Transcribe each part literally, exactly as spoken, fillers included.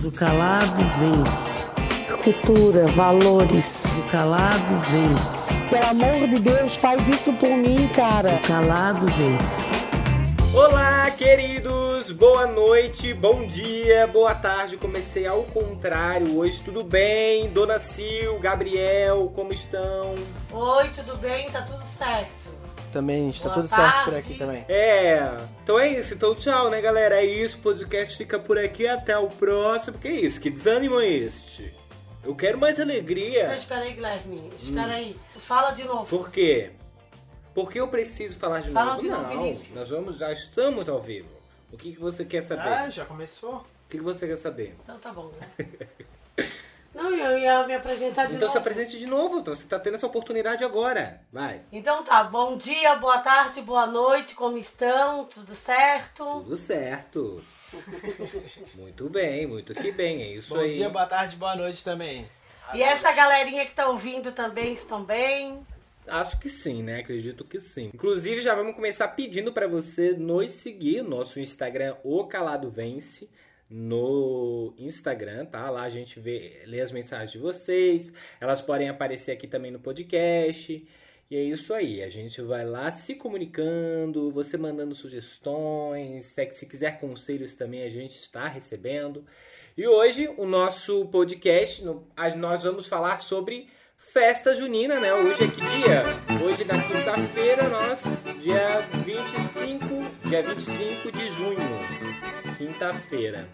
O calado vence. Cultura, valores. O calado vence. Pelo amor de Deus, faz isso por mim, cara. O calado vence. Olá, queridos! Boa noite, bom dia, boa tarde. Comecei ao contrário hoje, tudo bem? Dona Sil, Gabriel, como estão? Oi, tudo bem? Tá tudo certo. Também está Boa tudo tarde. certo por aqui também. É, então é isso, então tchau, né, galera? É isso, o podcast fica por aqui, até o próximo. Que isso? Que desânimo é este? Eu quero mais alegria. Não, espera aí, Guilherme, espera hum. aí. Fala de novo. Por quê? Porque eu preciso falar de Fala novo? de novo, Não, Vinícius. nós vamos, já estamos ao vivo. O que, que você quer saber? Ah, já começou? O que, que você quer saber? Então tá bom, né? Não, eu ia me apresentar de Então se novo. apresente de novo, então você tá tendo essa oportunidade agora. Vai. Então tá, bom dia, boa tarde, boa noite, como estão? Tudo certo? Tudo certo. Muito bem, muito que bem, é isso Bom aí. dia, boa tarde, boa noite também. E essa galerinha que tá ouvindo também estão bem? Acho que sim, né? Acredito que sim. Inclusive, já vamos começar pedindo pra você nos seguir, nosso Instagram, O Calado Vence, no Instagram, tá? Lá a gente vê, lê as mensagens de vocês, elas podem aparecer aqui também no podcast. E é isso aí, a gente vai lá se comunicando, você mandando sugestões, se quiser conselhos também a gente está recebendo. E hoje, o nosso podcast, nós vamos falar sobre festa junina, né? Hoje é que dia? Hoje, na quinta-feira, nós, dia vinte e cinco, dia vinte e cinco de junho, quinta-feira.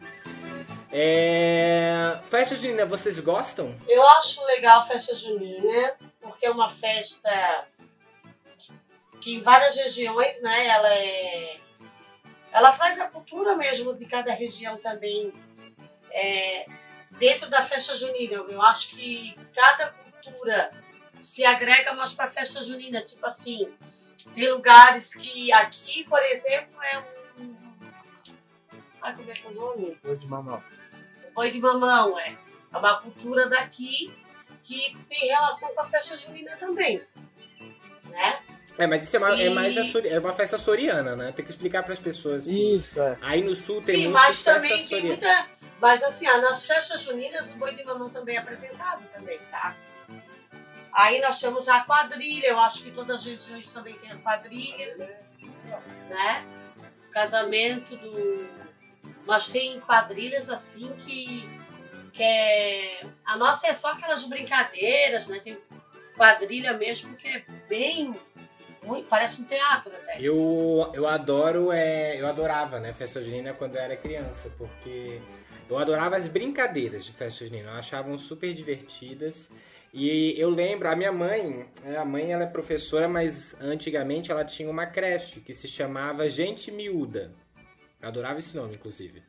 É... Festa junina, vocês gostam? Eu acho legal a festa junina, porque é uma festa que em várias regiões, né, ela é... ela traz a cultura mesmo de cada região também é... dentro da festa junina. Eu acho que cada cultura se agrega mais para a festa junina, tipo assim, tem lugares que aqui, por exemplo, é um... Ai, como é que é o nome? Boi de mamão. Boi de mamão, é. É uma cultura daqui que tem relação com a festa junina também, né? É, mas isso é, uma, E... é mais a sori... é uma festa soriana, né? Tem que explicar para as pessoas. Que... Isso, é. Aí no sul tem Sim, muita mas festa também tem soriana. muita... Mas assim, ah, nas festas juninas o boi de mamão também é apresentado também, tá? Aí nós temos a quadrilha, eu acho que todas as regiões também tem a quadrilha, né? Casamento do... Mas tem quadrilhas assim que, que é... A nossa é só aquelas brincadeiras, né? Tem quadrilha mesmo que é bem... Muito, parece um teatro até. Eu, eu adoro, é, eu adorava, né, festa junina quando eu era criança, porque eu adorava as brincadeiras de festa junina, eu achava super divertidas. E eu lembro, a minha mãe, a mãe ela é professora, mas antigamente ela tinha uma creche que se chamava Gente Miúda. Eu adorava esse nome, inclusive.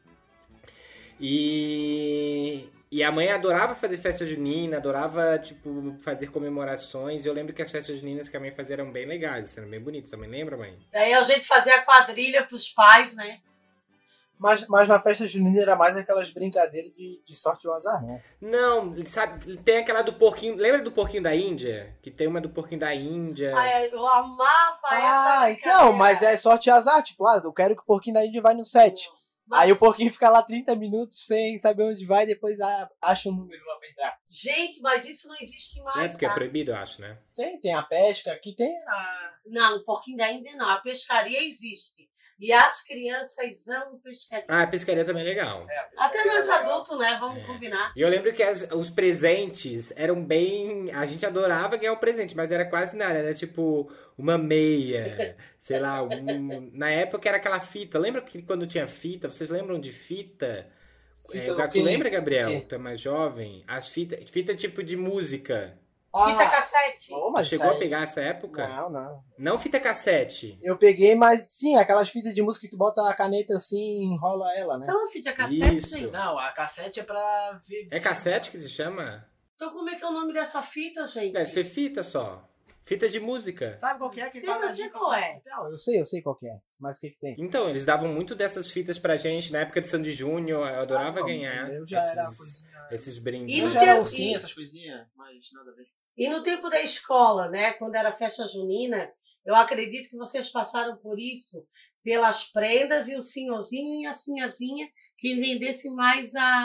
E, e a mãe adorava fazer festa junina, adorava, tipo, fazer comemorações. E eu lembro que as festas juninas que a mãe fazia eram bem legais, eram bem bonitas. Você também lembra, mãe? Daí a gente fazia a quadrilha pros pais, né? Mas, mas na festa junina era mais aquelas brincadeiras de, de sorte ou azar, né? Não, sabe, tem aquela do porquinho. Lembra do porquinho da Índia? Que tem uma do porquinho da Índia. Ai, eu amava essa Ah, então, mas é sorte e azar. Tipo, ah, eu quero que o porquinho da Índia vai no set. Mas... Aí o porquinho fica lá trinta minutos sem saber onde vai, depois ah, acha um número lá pra entrar. Gente, mas isso não existe mais, É porque tá? é proibido, eu acho, né? Tem, tem a pesca, aqui tem a... Não, o porquinho da Índia não. A pescaria existe. E as crianças amam pescaria. Ah, a pescaria também é legal. É, a Até nós é legal. adultos, né? Vamos É. combinar. E eu lembro que as- os presentes eram bem... A gente adorava ganhar o presente, mas era quase nada. Era tipo uma meia, sei lá. Um... Na época era aquela fita. Lembra que quando tinha fita? Vocês lembram de fita? Fita É, do tu quê? lembra, Fita do Gabriel? quê? Tu é mais jovem. As fitas... Fita tipo de música. Fita Ah, cassete. oh, mas Chegou isso a aí- pegar essa época? Não, não. Não fita cassete. Eu peguei, mas sim, aquelas fitas de música que tu bota a caneta assim e enrola ela, né? Então, fita cassete, Isso. gente. Não, a cassete é pra ver. É cassete que se chama? Então, como é que é o nome dessa fita, gente? Deve ser fita só. Fita de música. Sabe qual que é? Que Sim, fala eu sei de- qual é. Então, eu sei, eu sei qual que é. Mas o que que tem? Então, eles davam muito dessas fitas pra gente na época de Sandy Júnior. Eu adorava Ah, não, ganhar eu já era esses, coisinha... esses brindes. E Eu no já era teu- ursinho, e- essas coisinhas, mas nada a ver. E no tempo da escola, né? Quando era festa junina, eu acredito que vocês passaram por isso, pelas prendas e o senhorzinho e a sinhazinha que vendesse mais a,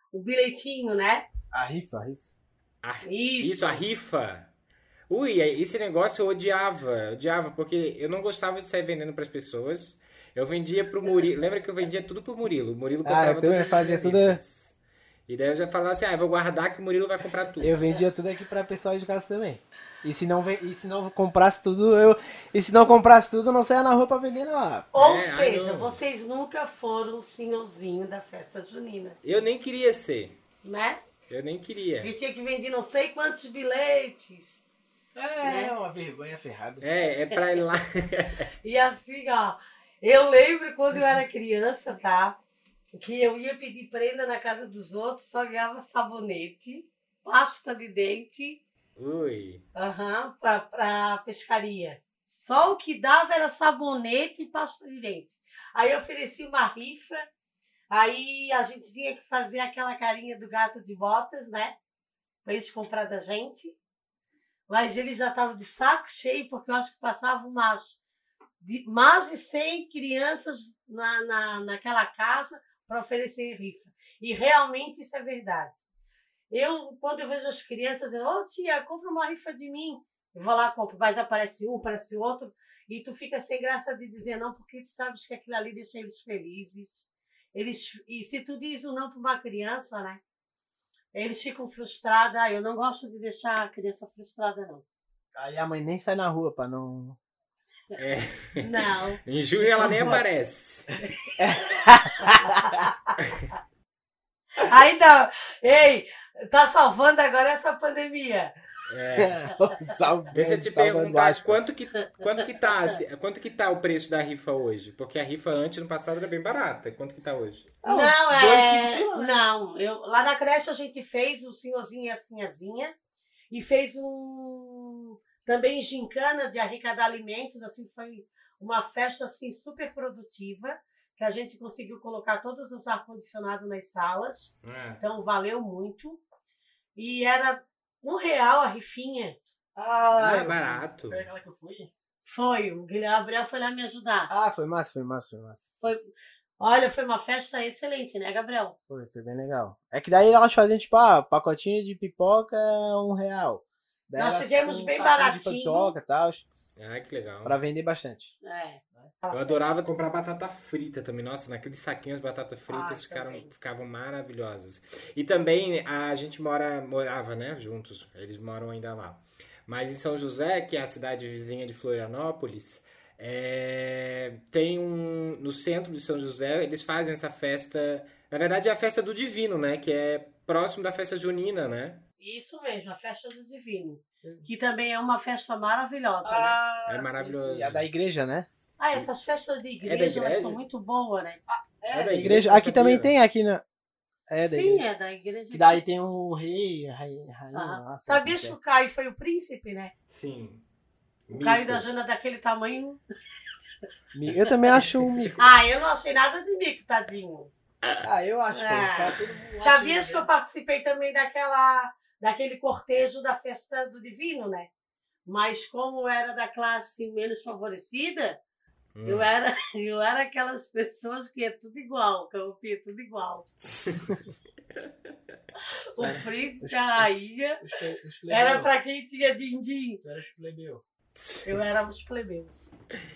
o bilhetinho, né? A rifa, a rifa. A- Isso. Isso, a rifa. Ui, esse negócio eu odiava, eu odiava, porque eu não gostava de sair vendendo pras pessoas. Eu vendia pro Murilo. Lembra que eu vendia tudo pro Murilo? O Murilo Ah, comprava eu também todas as fazia minhas tudo- rifas. E daí eu já falava assim, ah, eu vou guardar que o Murilo vai comprar tudo. Eu vendia tudo aqui pra pessoal de casa também. E se não, ve- e se não comprasse tudo, eu. E se não comprasse tudo, eu não saia na rua pra vender, não. Ou É, seja, ai, não. vocês nunca foram o senhorzinho da festa junina, Eu nem queria ser. né? Eu nem queria. Que tinha que vender não sei quantos bilhetes. É, é uma vergonha ferrada. É, é pra ir lá. E assim, ó, eu lembro quando eu era criança, tá? Que eu ia pedir prenda na casa dos outros, só ganhava sabonete, pasta de dente, Ui. aham, pra, pra pescaria. Só o que dava era sabonete e pasta de dente. Aí eu ofereci uma rifa, aí a gente tinha que fazer aquela carinha do gato de botas, né? Pra eles comprar da gente. Mas eles já estavam de saco cheio, porque eu acho que passavam umas, de, mais de cem crianças na, na, naquela casa para oferecer rifa. E realmente isso é verdade. Eu, quando eu vejo as crianças dizendo, ô tia, compra uma rifa de mim. Eu vou lá, compro, mas aparece um, aparece outro, e tu fica sem graça de dizer não, porque tu sabes que aquilo ali deixa eles felizes. Eles, e se tu diz um não para uma criança, né? Eles ficam frustrados. Ah, eu não gosto de deixar a criança frustrada, não. Aí a mãe nem sai na rua pra não. É. Não. Em junho ela nem aparece. Ainda, ei, tá salvando agora essa pandemia. Salve, Deixa eu te salvando perguntar, aspas. quanto que, quanto, que tá, assim, quanto que tá o preço da rifa hoje? Porque a rifa antes, no passado, era bem barata. Quanto que tá hoje? Não, Não, dois, é. cinco pila, né? Não, eu, lá na creche a gente fez o senhorzinho e a sinhazinha e fez um. Também gincana de arrecadar alimentos, assim, foi uma festa assim, super produtiva, que a gente conseguiu colocar todos os ar-condicionados nas salas, É. então valeu muito. E era um real a rifinha. Ah, Ah, eu- barato. Foi aquela que eu fui? Foi, o Guilherme Abreu foi lá me ajudar. Ah, foi massa, foi massa, foi massa. Foi, olha, foi uma festa excelente, né, Gabriel? Foi, foi bem legal. É que daí elas faziam, tipo, ah, pacotinho de pipoca é um real. Daí Nós elas fizemos com um bem saquinho baratinho. de pipoca e tal, Ai, que legal. pra vender bastante. É. Eu adorava comprar batata frita também. Nossa, naqueles saquinhos batata fritas Ah, ficaram, também. ficavam maravilhosas. E também a gente mora, morava, né, juntos. Eles moram ainda lá. Mas em São José, que é a cidade vizinha de Florianópolis, é, tem um... No centro de São José, eles fazem essa festa... Na verdade, é a festa do Divino, né? Que é próximo da festa junina, né? Isso mesmo, a festa do Divino. Que também é uma festa maravilhosa, né? Ah, É maravilhoso. sim, sim. A da igreja, né? Ah, essas festas de igreja, É da igreja? elas são muito boas, né? É, da da igreja, igreja. não Aqui também sabia. tem, aqui na... É, da Sim, igreja. é da igreja. Que daí tem um rei, rainha, rainha Ah, lá, sei sabias que lá o Caio foi o príncipe, né? Sim. O Caio Mico. da Jana daquele tamanho. como é. Eu também acho um mico. Ah, eu não achei nada de mico, tadinho. Ah, eu acho, pô. Ah. Cara, todo mundo acha Sabias que né? eu participei também daquela, daquele cortejo da festa do Divino, né? Mas como eu era da classe menos favorecida, Hum. eu, era, eu era aquelas pessoas que é tudo igual, que eu é tudo igual. O príncipe, a rainha, Os, ple- os era plebeus. pra quem tinha din-din. Tu eras plebeu. Eu era os plebeus.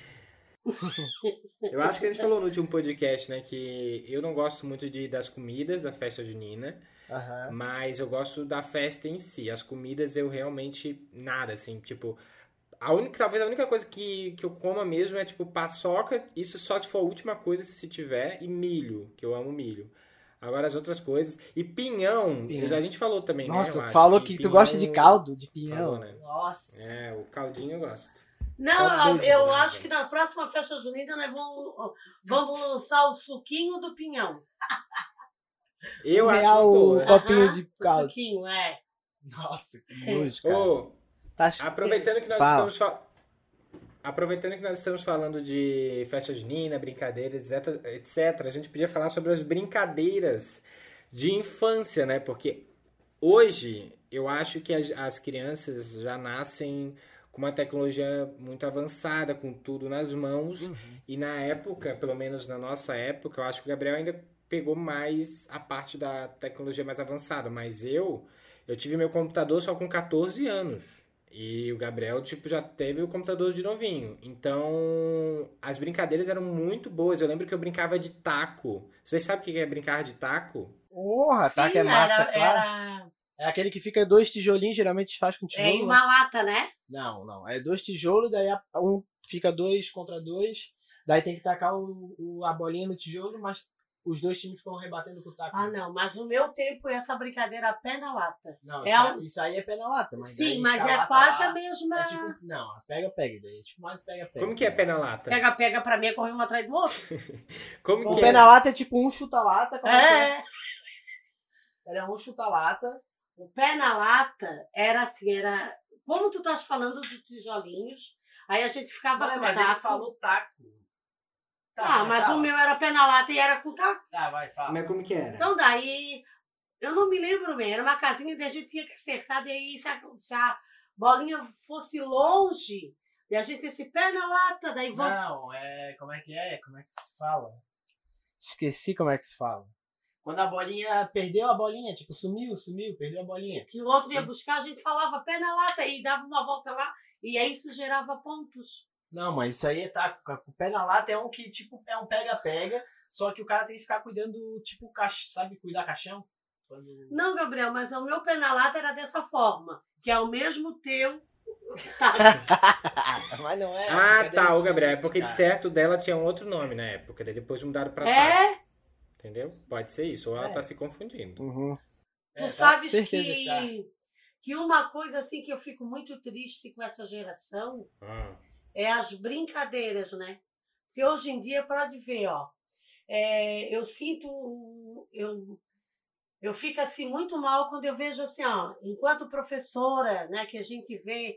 Eu acho que a gente falou no último podcast, né? Que eu não gosto muito de, das comidas da festa junina, Aham. mas eu gosto da festa em si. As comidas eu realmente nada, assim, tipo... A única, talvez a única coisa que, que eu coma mesmo é, tipo, paçoca, isso só se for a última coisa, se tiver, e milho, que eu amo milho. Agora as outras coisas... E pinhão, Pinhão. a gente falou também, né? Nossa, eu tu acho, falou que tu pinhão- gosta de caldo, de pinhão. Falou, né? Nossa. É, o caldinho eu gosto. Só Não, doido, eu né, acho gente? que na próxima festa junina nós vamos, vamos lançar o suquinho do pinhão. Eu Um acho real uma o boa. copinho Aham, de o caldo. suquinho, é. Nossa, que nojo, cara. Ô, Tá... aproveitando que nós Fala. estamos fa- aproveitando que nós estamos falando de festa junina, brincadeiras, etc, etc, a gente podia falar sobre as brincadeiras de infância, né? Porque hoje eu acho que as, as crianças já nascem com uma tecnologia muito avançada, com tudo nas mãos. Uhum. E na época, pelo menos na nossa época, eu acho que o Gabriel ainda pegou mais a parte da tecnologia mais avançada, mas eu, eu tive meu computador só com catorze anos. E o Gabriel, tipo, já teve o computador de novinho. Então, as brincadeiras eram muito boas. Eu lembro que eu brincava de taco. Vocês sabem o que é brincar de taco? Porra, Sim, tá que é massa, era, claro. era... É aquele que fica dois tijolinhos, geralmente faz com É tijolo. em uma lata, né? Não, não. É dois tijolos, daí a- um fica dois contra dois. Daí tem que tacar o, o- a bolinha no tijolo, mas os dois times ficam rebatendo com o taco. Ah, não, mas no meu tempo essa brincadeira é pé na lata. Não, É isso, um- aí- isso aí é pé na lata. Mas Sim, daí mas fica é lata quase lá, a mesma. É tipo, não, pega, pega. Daí é tipo mais pega, pega. Como que é pé na lata? Pega, pega pra mim é correr um atrás do outro. Como O que pé é? na lata é tipo um chuta-lata. como é que é? É. Era um chuta-lata. O pé na lata era assim, era. Como tu estás falando dos tijolinhos, aí a gente ficava Não, com mas taco. ele falou taco. Tá, Ah, vai, mas fala. o meu era pé na lata e era com taco. Tá, vai, fala. Mas como que era? Então daí, eu não me lembro bem, era uma casinha que a gente tinha que acertar, daí se a, se a bolinha fosse longe, e a gente esse pé na lata, daí volta. Não, é. Como é que é? Como é que se fala? Esqueci como é que se fala. Quando a bolinha. Perdeu a bolinha, tipo, sumiu, sumiu, perdeu a bolinha. Que o outro ia buscar, a gente falava pé na lata e dava uma volta lá, e aí isso gerava pontos. Não, mas isso aí é taco. O pé na lata é um que, tipo, é um pega-pega, só que o cara tem que ficar cuidando, tipo, caixa, sabe? Cuidar caixão. Quando... Não, Gabriel, mas o meu pé na lata era dessa forma, que é o mesmo teu. Tá. mas não é. Ah, tá, o o Gabriel. É porque de certo dela tinha um outro nome na época. Daí depois mudaram pra taco. É, Entendeu? Pode ser isso. Ou ela É. tá se confundindo. Uhum. tu É, tá, sabes certeza que, tá. que uma coisa assim que eu fico muito triste com essa geração Ah. é as brincadeiras, né? Porque hoje em dia, pode ver, ó, é, eu sinto, eu, eu fico assim muito mal quando eu vejo assim, ó, enquanto professora, né, que a gente vê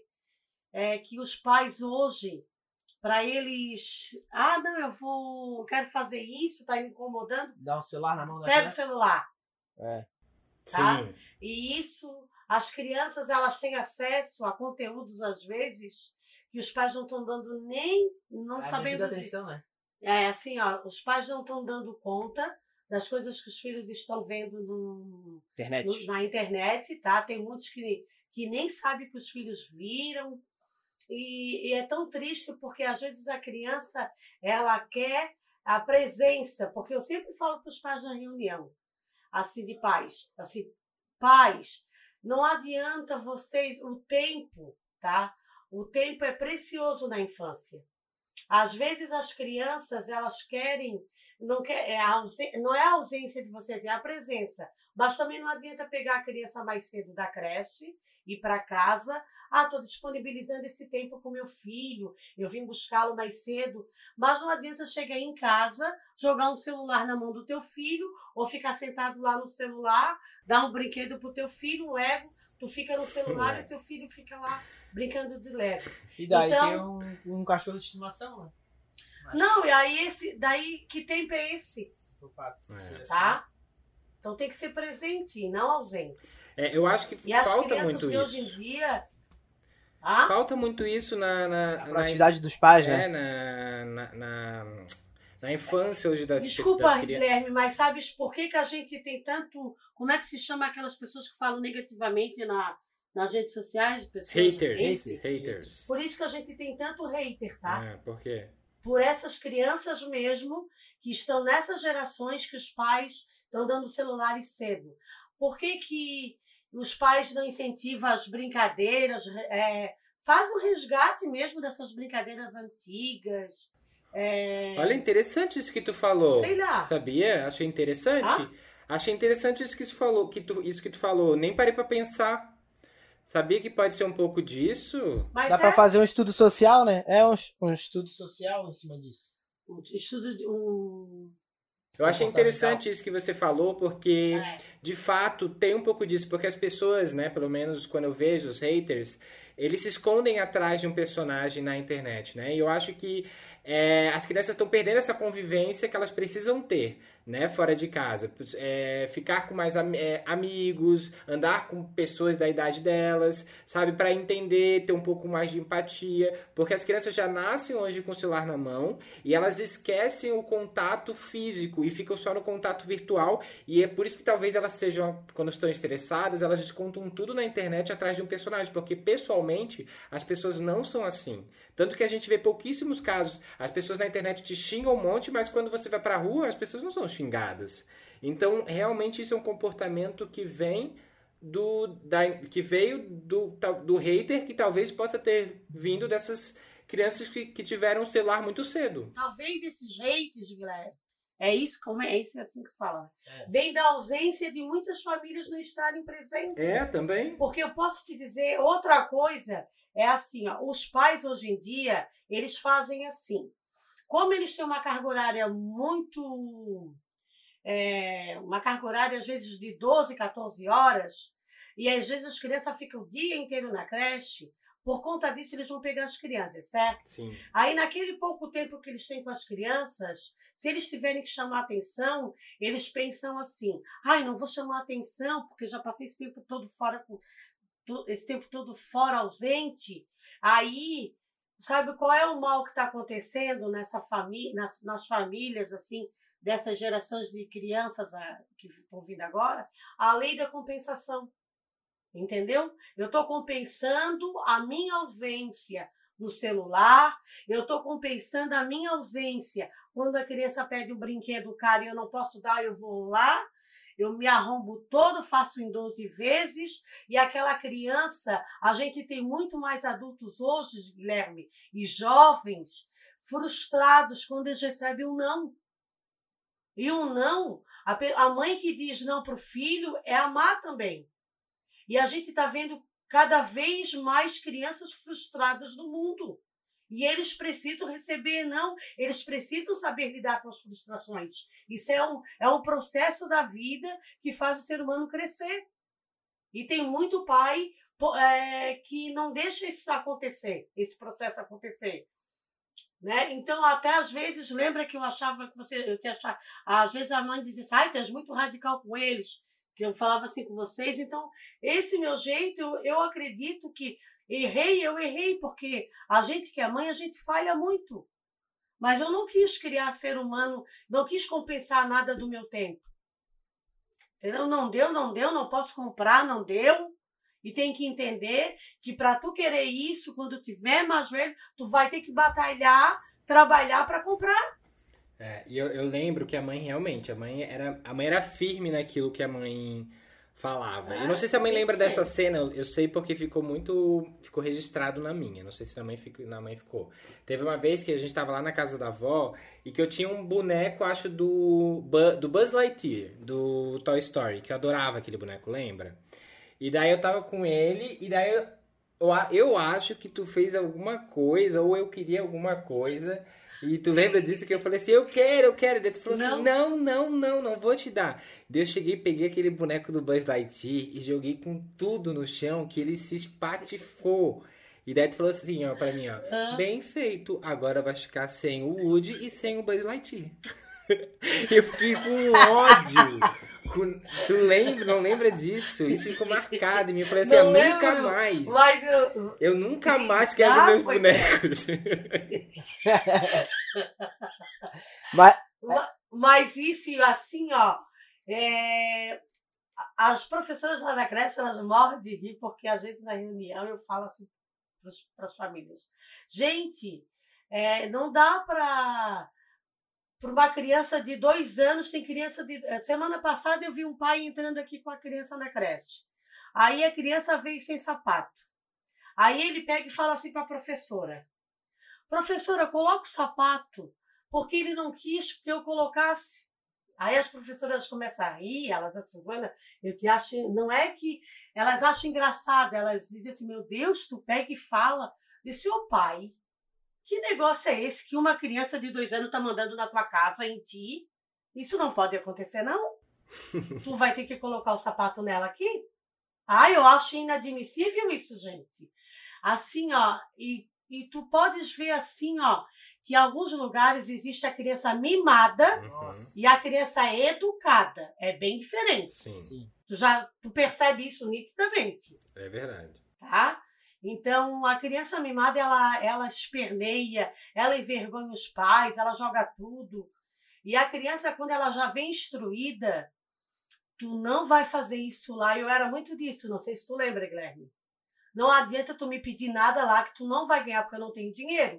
é, que os pais hoje, para eles, ah, não, eu vou, quero fazer isso, tá me incomodando, Dá um celular na mão da pega o criança. celular, É. tá? Sim. E isso, as crianças, elas têm acesso a conteúdos, às vezes, que os pais não estão dando nem, não É sabendo... devida de- atenção, né? É assim, ó, os pais não estão dando conta das coisas que os filhos estão vendo no, Internet. no- na internet, tá? Tem muitos que, que nem sabem que os filhos viram. E, e é tão triste porque às vezes a criança, ela quer a presença, porque eu sempre falo para os pais na reunião, assim, de pais, assim, pais, não adianta vocês, o tempo, tá? O tempo é precioso na infância. Às vezes as crianças, elas querem, não, quer, é a ausen- não é a ausência de vocês, é a presença. Mas também não adianta pegar a criança mais cedo da creche, ir para casa. Ah, estou disponibilizando esse tempo com meu filho, eu vim buscá-lo mais cedo. Mas não adianta chegar em casa, jogar um celular na mão do teu filho, ou ficar sentado lá no celular, dar um brinquedo pro teu filho, um Lego, tu fica no celular e o teu filho fica lá brincando de Lego. E daí Então- tem um, um cachorro de estimação, né? Mas, Não, e aí esse, daí que tempo é esse, se for pra ser assim, tá? Então tem que ser presente e não ausente. É, eu acho que E as falta crianças muito de isso. hoje em dia... Ah? Falta muito isso na... na, A na proatividade dos pais, é, né? na, na, na, na infância hoje das, Desculpa, das crianças. Guilherme, mas sabes por que, que a gente tem tanto... Como é que se chama aquelas pessoas que falam negativamente na, nas redes sociais? Pessoas Haters. Hater. Haters. Por isso que a gente tem tanto hater, tá? É, por quê? Por essas crianças mesmo que estão nessas gerações que os pais estão dando celulares cedo. Por que, que os pais não incentivam as brincadeiras? É, faz um resgate mesmo dessas brincadeiras antigas. É, Olha, interessante isso que tu falou. sei lá. Sabia? Achei interessante. Ah? Achei interessante isso que tu falou, que tu, isso que tu falou. Nem parei pra pensar. Sabia que pode ser um pouco disso? Mas Dá é pra fazer um estudo social, né? É um, um estudo social em cima disso. um estudo de um... Eu achei Comportamental. interessante isso que você falou, porque É. de fato tem um pouco disso, porque as pessoas, né, pelo menos quando eu vejo os haters, eles se escondem atrás de um personagem na internet, né? E eu acho que é, as crianças estão perdendo essa convivência que elas precisam ter, né? Fora de casa. É, ficar com mais am é, amigos, andar com pessoas da idade delas, sabe? Para entender, ter um pouco mais de empatia. Porque as crianças já nascem hoje com o celular na mão e elas esquecem o contato físico e ficam só no contato virtual. E é por isso que talvez elas sejam, quando estão estressadas, elas descontam tudo na internet atrás de um personagem. Porque pessoalmente, as pessoas não são assim. Tanto que a gente vê pouquíssimos casos. As pessoas na internet te xingam um monte, mas quando você vai pra rua, as pessoas não são xingadas. Então, realmente, isso é um comportamento que vem do, da, que veio do, do hater, que talvez possa ter vindo dessas crianças que, que tiveram um celular muito cedo. Talvez esses haters, Guilherme, é isso, como é, é isso assim que se fala. É. Vem da ausência de muitas famílias não estarem presentes. É, também. Porque eu posso te dizer outra coisa, é assim, ó, os pais hoje em dia, eles fazem assim. Como eles têm uma carga horária muito... É, uma carga horária, às vezes, de doze, quatorze horas, e às vezes as crianças ficam o dia inteiro na creche, por conta disso eles vão pegar as crianças, certo? Sim. Aí, naquele pouco tempo que eles têm com as crianças, se eles tiverem que chamar atenção, eles pensam assim, ai, não vou chamar atenção, porque já passei esse tempo todo fora, esse tempo todo fora, ausente. Aí, sabe qual é o mal que está acontecendo nessa família, nas, nas famílias, assim, dessas gerações de crianças a, que estão vindo agora? A lei da compensação. Entendeu? Eu estou compensando a minha ausência no celular, eu estou compensando a minha ausência quando a criança pede um brinquedo caro e eu não posso dar, eu vou lá, eu me arrombo todo, faço em doze vezes, e aquela criança, a gente tem muito mais adultos hoje, Guilherme, e jovens, frustrados quando eles recebem um não. E um não, a, a mãe que diz não para o filho é amar também. E a gente está vendo cada vez mais crianças frustradas no mundo. E eles precisam receber não, eles precisam saber lidar com as frustrações. Isso é um, é um processo da vida que faz o ser humano crescer. E tem muito pai é, que não deixa isso acontecer, esse processo acontecer. Né? Então, até às vezes, lembra que eu achava que você... Eu te achava, às vezes a mãe dizia assim, ai, tu és muito radical com eles. Que eu falava assim com vocês, então esse meu jeito, eu, eu acredito que errei, eu errei, porque a gente que é mãe, a gente falha muito, mas eu não quis criar ser humano, não quis compensar nada do meu tempo, entendeu? Não deu, não deu, não posso comprar, não deu, e tem que entender que para tu querer isso, quando tiver mais velho, tu vai ter que batalhar, trabalhar para comprar. É, e eu, eu lembro que a mãe realmente, a mãe era, a mãe era firme naquilo que a mãe falava. Ah, eu não sei se a mãe lembra ser. dessa cena, eu sei porque ficou muito, ficou registrado na minha, não sei se na mãe, ficou, na mãe ficou. Teve uma vez que a gente tava lá na casa da avó e que eu tinha um boneco, acho, do, do Buzz Lightyear, do Toy Story, que eu adorava aquele boneco, lembra? E daí eu tava com ele e daí eu, eu, eu acho que tu fez alguma coisa ou eu queria alguma coisa... E tu lembra disso que eu falei assim, eu quero, eu quero. Daí tu falou não. assim, não, não, não, não vou te dar. Daí eu cheguei, peguei aquele boneco do Buzz Lightyear e joguei com tudo no chão, que ele se espatifou. E daí tu falou assim, ó, pra mim, ó, ah. bem feito, agora vai ficar sem o Woody e sem o Buzz Lightyear. Eu fiquei com ódio. Com... Tu lembra, não lembra disso? Isso ficou marcado em mim. Eu falei assim, eu nunca mais. Mas eu... eu nunca mais quero ah, meus bonecos. mas... mas isso, assim, ó. É... As professoras lá na creche, elas morrem de rir, porque às vezes na reunião eu falo assim para as famílias. Gente, é, não dá para... Para uma criança de dois anos, tem criança de... Semana passada eu vi um pai entrando aqui com a criança na creche. Aí a criança veio sem sapato. Aí ele pega e fala assim para a professora. Professora, coloca o sapato, porque ele não quis que eu colocasse. Aí as professoras começam a rir, elas assim, Silvana, eu te acho... Não é que elas acham engraçado, elas dizem assim, meu Deus, tu pega e fala desse ô pai. Que negócio é esse que uma criança de dois anos está mandando na tua casa, em ti? Isso não pode acontecer, não. Tu vai ter que colocar o sapato nela aqui? Ah, eu acho inadmissível isso, gente. Assim, ó, e, e tu podes ver assim, ó, que em alguns lugares existe a criança mimada Nossa. e a criança educada. É bem diferente. Sim, Sim. Tu já tu percebe isso nitidamente, é verdade. tá? Então, a criança mimada, ela, ela esperneia, ela envergonha os pais, ela joga tudo. E a criança, quando ela já vem instruída, tu não vai fazer isso lá. Eu era muito disso, não sei se tu lembra, Guilherme. Não adianta tu me pedir nada lá que tu não vai ganhar porque eu não tenho dinheiro.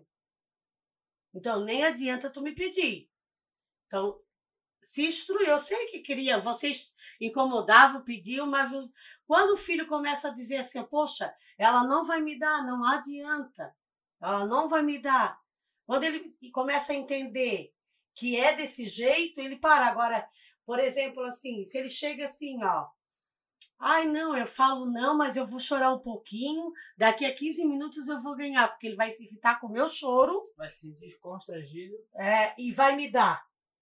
Então, nem adianta tu me pedir. Então, se instruir. Eu sei que queria, vocês incomodavam, pediam, mas os, quando o filho começa a dizer assim, poxa, ela não vai me dar, não adianta. Ela não vai me dar. Quando ele começa a entender que é desse jeito, ele para. Agora, por exemplo, assim, se ele chega assim, ó, ai, não, eu falo não, mas eu vou chorar um pouquinho, daqui a quinze minutos eu vou ganhar, porque ele vai se irritar com o meu choro. Vai se sentir constrangido. É, e vai me dar.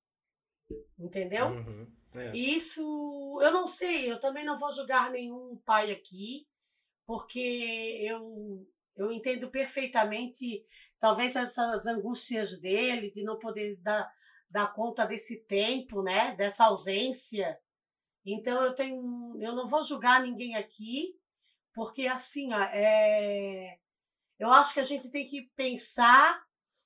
Entendeu? Uhum, é. E isso, eu não sei, eu também não vou julgar nenhum pai aqui, porque eu, eu entendo perfeitamente, talvez essas angústias dele, de não poder dar, dar conta desse tempo, né, dessa ausência. Então, eu tenho, eu não vou julgar ninguém aqui, porque assim, ó, é, eu acho que a gente tem que pensar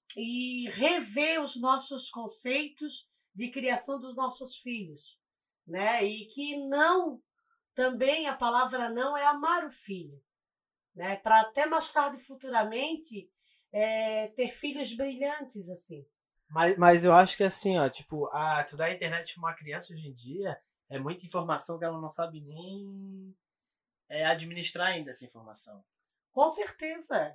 e rever os nossos conceitos de criação dos nossos filhos, né? E que não, também a palavra não é amar o filho, né? Para até mais tarde, futuramente, é, ter filhos brilhantes, assim. Mas, mas eu acho que assim, ó, tipo, a, tu dá a internet pra uma criança hoje em dia, é muita informação que ela não sabe nem é, administrar ainda essa informação. Com certeza.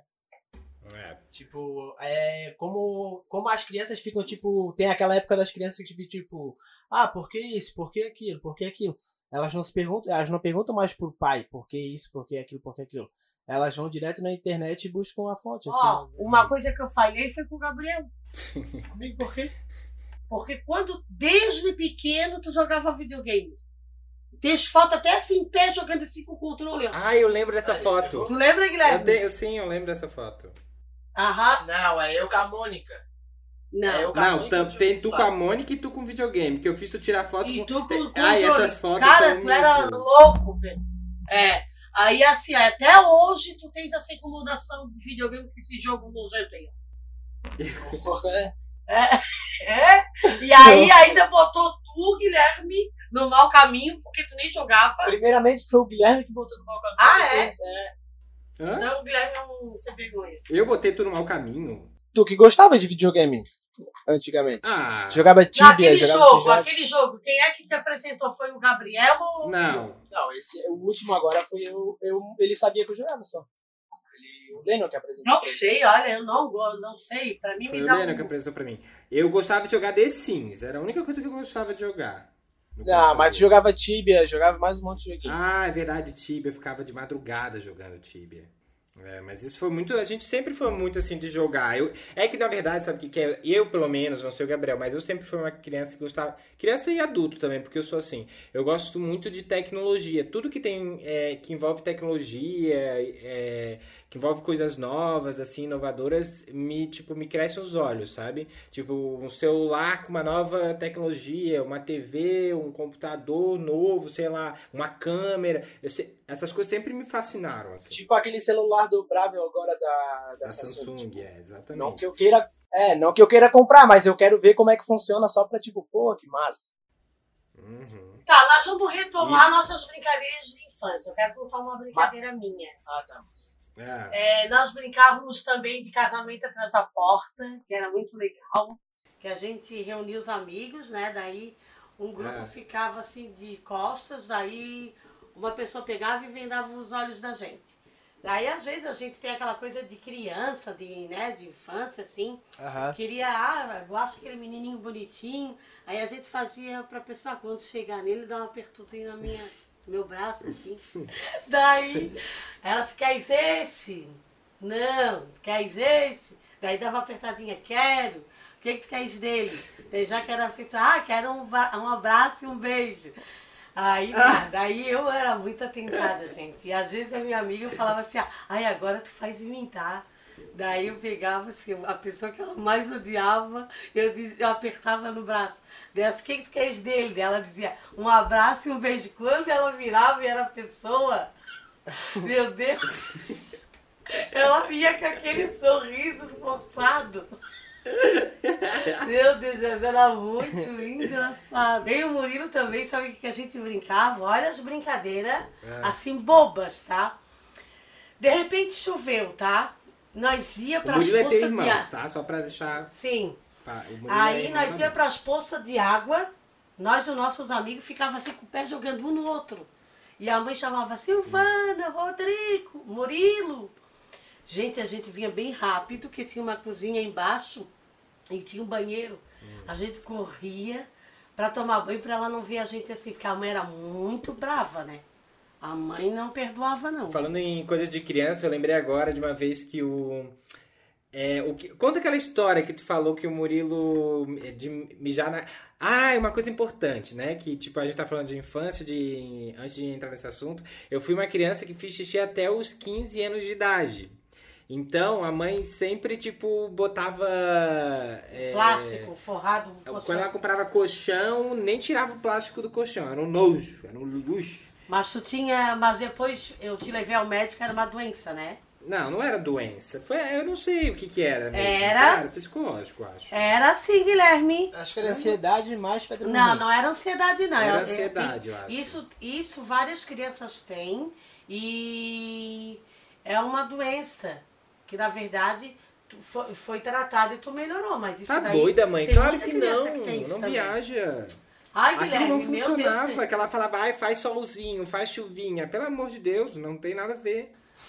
É. Tipo, é, como, como as crianças ficam, tipo, tem aquela época das crianças que ficam, tipo, ah, por que isso, por que aquilo, por que aquilo? Elas não se perguntam, elas não perguntam mais pro pai, por que isso, por que aquilo, por que aquilo. Elas vão direto na internet e buscam a fonte. Assim, Ó, mas- uma coisa que eu falhei foi com o Gabriel. Comigo, por quê? Porque quando, desde pequeno, tu jogava videogame. Tem foto até assim, em pé, jogando assim com o controle. Ó. Ah, eu lembro dessa foto. Tu lembra, Eu Guilherme? te- eu, sim, eu lembro dessa foto. Aham. Não, é eu com a Mônica. Não. É, eu- Não, tam- Mônica, tem tu eu- com a Mônica e tu com videogame, que eu fiz tu tirar foto E com... tu com o controle. Ah, e essas fotos Cara, são tu era muito- louco, velho. É. Aí, assim, até hoje tu tens essa incomodação de videogame com esse jogo nojento aí. É. É? E aí ainda botou tu, Guilherme, no mau caminho, porque tu nem jogava. Primeiramente foi o Guilherme que botou no mau caminho. Ah, é? depois, é? Hã? Então o Guilherme é um sem vergonha. Eu botei tu no mau caminho. Tu que gostava de videogame antigamente. Ah, Jogava Tibia, Naquele jogava jogo, Sujat. aquele jogo, quem é que te apresentou? Foi o Gabriel ou... não. Não, esse, o último agora foi eu, eu. Ele sabia que eu jogava só. Ele, o Lennon que apresentou. Não pra ele. sei, olha, eu não, go- não sei. Pra mim Foi me o dá Leno um... que apresentou pra mim. Eu gostava de jogar The Sims. Era a única coisa que eu gostava de jogar. no Não, computador. mas tu jogava Tibia, jogava mais um monte de joguinho. Ah, é verdade, Tibia. Eu ficava de madrugada jogando Tibia. É, mas isso foi muito... A gente sempre foi muito assim de jogar. Eu, é que, na verdade, sabe o que, que é? Eu, pelo menos, não sei o Gabriel, mas eu sempre fui uma criança que gostava... Criança e adulto também, porque eu sou assim. Eu gosto muito de tecnologia. Tudo que tem... É, que envolve tecnologia, é, que envolve coisas novas, assim, inovadoras, me, tipo, me cresce os olhos, sabe? Tipo, um celular com uma nova tecnologia, uma T V, um computador novo, sei lá, uma câmera. Eu sei- essas coisas sempre me fascinaram, assim. Tipo aquele celular dobrável agora da, da Da Samsung. Samsung, tipo, é, exatamente. não que eu queira. É, não que eu queira comprar, mas eu quero ver como é que funciona só pra, tipo, pô, que massa. Uhum. Tá, nós vamos retomar nossas brincadeiras de infância. Eu quero contar uma brincadeira minha. Ah, tá. É. É, nós brincávamos também de casamento atrás da porta, que era muito legal. Que a gente reunia os amigos, né? Daí um grupo É. ficava assim de costas, daí uma pessoa pegava e vendava os olhos da gente. Daí às vezes a gente tem aquela coisa de criança, de, né, de infância, assim. Aham. Queria, ah, eu gosto daquele menininho bonitinho. Aí a gente fazia pra pessoa, quando chegar nele, dar um apertozinho na minha, no meu braço, assim. Daí, elas, queres esse? Não, queres esse? Daí dava uma apertadinha, quero. O que que tu queres dele? Daí já que era oficial, ah, quero um, ba- um abraço e um beijo. Aí, tá, daí eu era muito atentada, gente. E às vezes a minha amiga falava assim, ah, ai, agora tu faz em mim, tá? Daí eu pegava assim, a pessoa que ela mais odiava, eu, diz, eu apertava no braço. Daí, o que, que tu queres dele? Daí ela dizia, um abraço e um beijo. Quando ela virava e era a pessoa, meu Deus, ela vinha com aquele sorriso forçado. Meu Deus, mas era muito engraçado. E o Murilo também, sabe o que a gente brincava? Olha as brincadeiras, É. assim, bobas, tá? De repente choveu, tá? Nós ia O para as Murilo é teu poças irmão, de água. tá? Só pra deixar... Sim. Tá, o Murilo Aí é irmão nós também. ia para as poças de água, nós e os nossos amigos ficava assim com o pé jogando um no outro. E a mãe chamava Silvana, Rodrigo, Murilo. Gente, a gente vinha bem rápido, que tinha uma cozinha embaixo e tinha um banheiro. A gente corria para tomar banho para ela não ver a gente assim, porque a mãe era muito brava, né? A mãe não perdoava, não. Falando em coisa de criança, eu lembrei agora de uma vez que o... É, o que, conta aquela história que tu falou que o Murilo de mijar na... Ah, é uma coisa importante, né? Que, tipo, a gente tá falando de infância, de antes de entrar nesse assunto. Eu fui uma criança que fiz xixi até os quinze anos de idade. Então, a mãe sempre, tipo, botava... É, Plástico, forrado. quando ela comprava colchão, nem tirava o plástico do colchão. Era um nojo, era um luxo. Mas tu tinha... Mas depois eu te levei ao médico, era uma doença, né? Não, não era doença. Foi, eu não sei o que que era mesmo. Era? Era psicológico, eu acho. Era assim, Guilherme. Acho que era ansiedade mais pedra no Não, rim. não era ansiedade, não. Era Eu- eu ansiedade, tenho- eu acho. Isso, isso várias crianças têm e é uma doença que, na verdade, tu foi, foi tratada e tu melhorou, mas isso Tá daí... doida, mãe? tem Claro muita que criança não. que tem isso não também. viaja. Ai, Aquilo Guilherme, não meu Deus. funcionava. Que ela falava, ai, faz solzinho, faz chuvinha. Pelo amor de Deus, não tem nada a ver.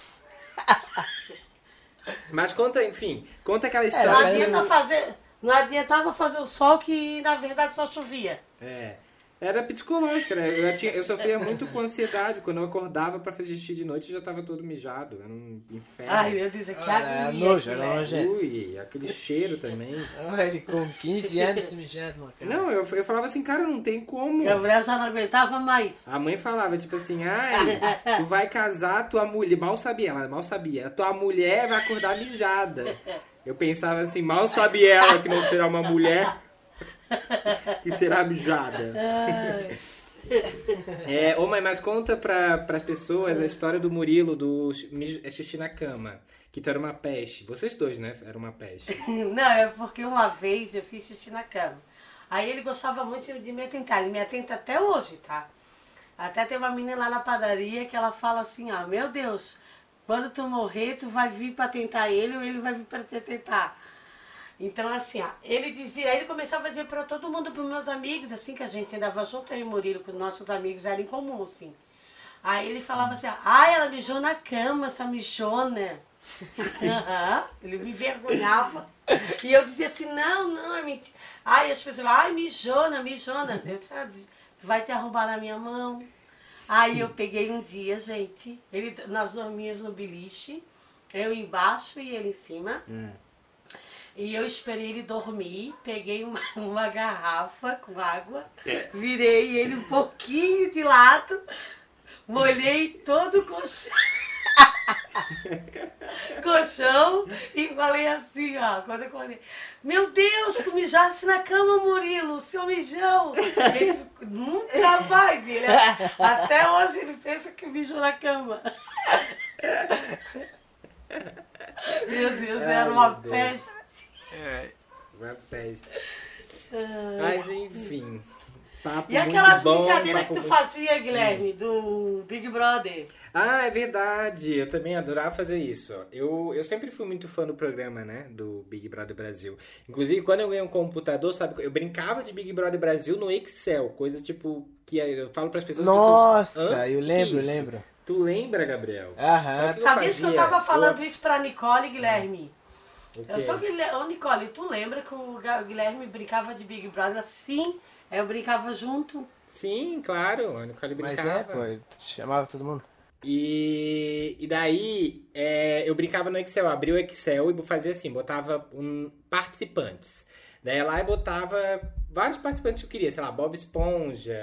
Mas conta, enfim, conta aquela Não história. Era, adianta fazer... Não adiantava fazer o sol que, na verdade, só chovia. É. Era psicológica, né? Eu, tinha, eu sofria muito com ansiedade. Quando eu acordava pra fazer xixi de noite, eu já tava todo mijado. Era um inferno. Ai, meu Deus, que Era agonia, nojo, era Guilherme. nojento. Ui, aquele cheiro também. Ah, ele com quinze anos se mijando na cara. Não, eu, eu falava assim, cara, não tem como. Gabriel já não aguentava mais. A mãe falava, tipo assim, ai, tu vai casar, tua mulher... Mal sabia, ela mal sabia. Tua mulher vai acordar mijada. Eu pensava assim, mal sabe ela que não será uma mulher que será mijada. É, ô mãe, mas conta pra, pras pessoas a história do Murilo, do mi- xixi na cama. Que tu era uma peste. Vocês dois, né? Era uma peste. Não, é porque uma vez eu fiz xixi na cama. Aí ele gostava muito de me atentar. Ele me atenta até hoje, tá? Até tem uma menina lá na padaria que ela fala assim, ó, meu Deus, quando tu morrer, tu vai vir pra tentar ele ou ele vai vir pra te tentar. Então, assim, ó, ele dizia, aí ele começava a dizer pra todo mundo, pros meus amigos, assim, que a gente andava junto, eu e o Murilo, que os nossos amigos eram em comum, assim. Aí ele falava assim, ó, ai, ela mijou na cama, essa mijona. Aham, ele me envergonhava. E eu dizia assim, não, não, é mentira. Ai, as pessoas, ai, mijona, mijona. Eu disse, ah, tu vai te arrombar na minha mão. Aí eu peguei um dia, gente, ele, nós dormíamos no beliche, eu embaixo e ele em cima. Hum. E eu esperei ele dormir, peguei uma, uma garrafa com água, virei ele um pouquinho de lado, molhei todo o colchão, colchão e falei assim, ó, quando eu acordei, meu Deus, tu mijasse na cama, Murilo, seu mijão. Ele nunca mais, ele, até hoje ele pensa que mijou na cama. Meu Deus, Ai, era uma meu Deus. peste. Uma peste. Mas enfim. Papo E aquelas muito bom, brincadeiras que papo tu muito- fazia, Guilherme, do Big Brother? Ah, é verdade. Eu também adorava fazer isso. Eu, eu sempre fui muito fã do programa, né? Do Big Brother Brasil. Inclusive, quando eu ganhei um computador, sabe? Eu brincava de Big Brother Brasil no Excel. Coisa tipo... que eu falo pras pessoas... as Nossa, pessoas, "Hã? eu Que lembro, isso?" lembro. Tu lembra, Gabriel? Aham. Sabe Sabias que eu fazia? tava falando Eu- isso pra Nicole, Guilherme? O Eu quê? sou Guilherme. Ô, Nicole, tu lembra que o Ga- Guilherme brincava de Big Brother? Sim, eu brincava junto. Sim, claro. A Nicole Mas brincava. é, pô, ele chamava todo mundo. E, e daí, é, eu brincava no Excel, abria o Excel e fazia assim, botava um, participantes. Daí lá eu botava vários participantes que eu queria, sei lá, Bob Esponja,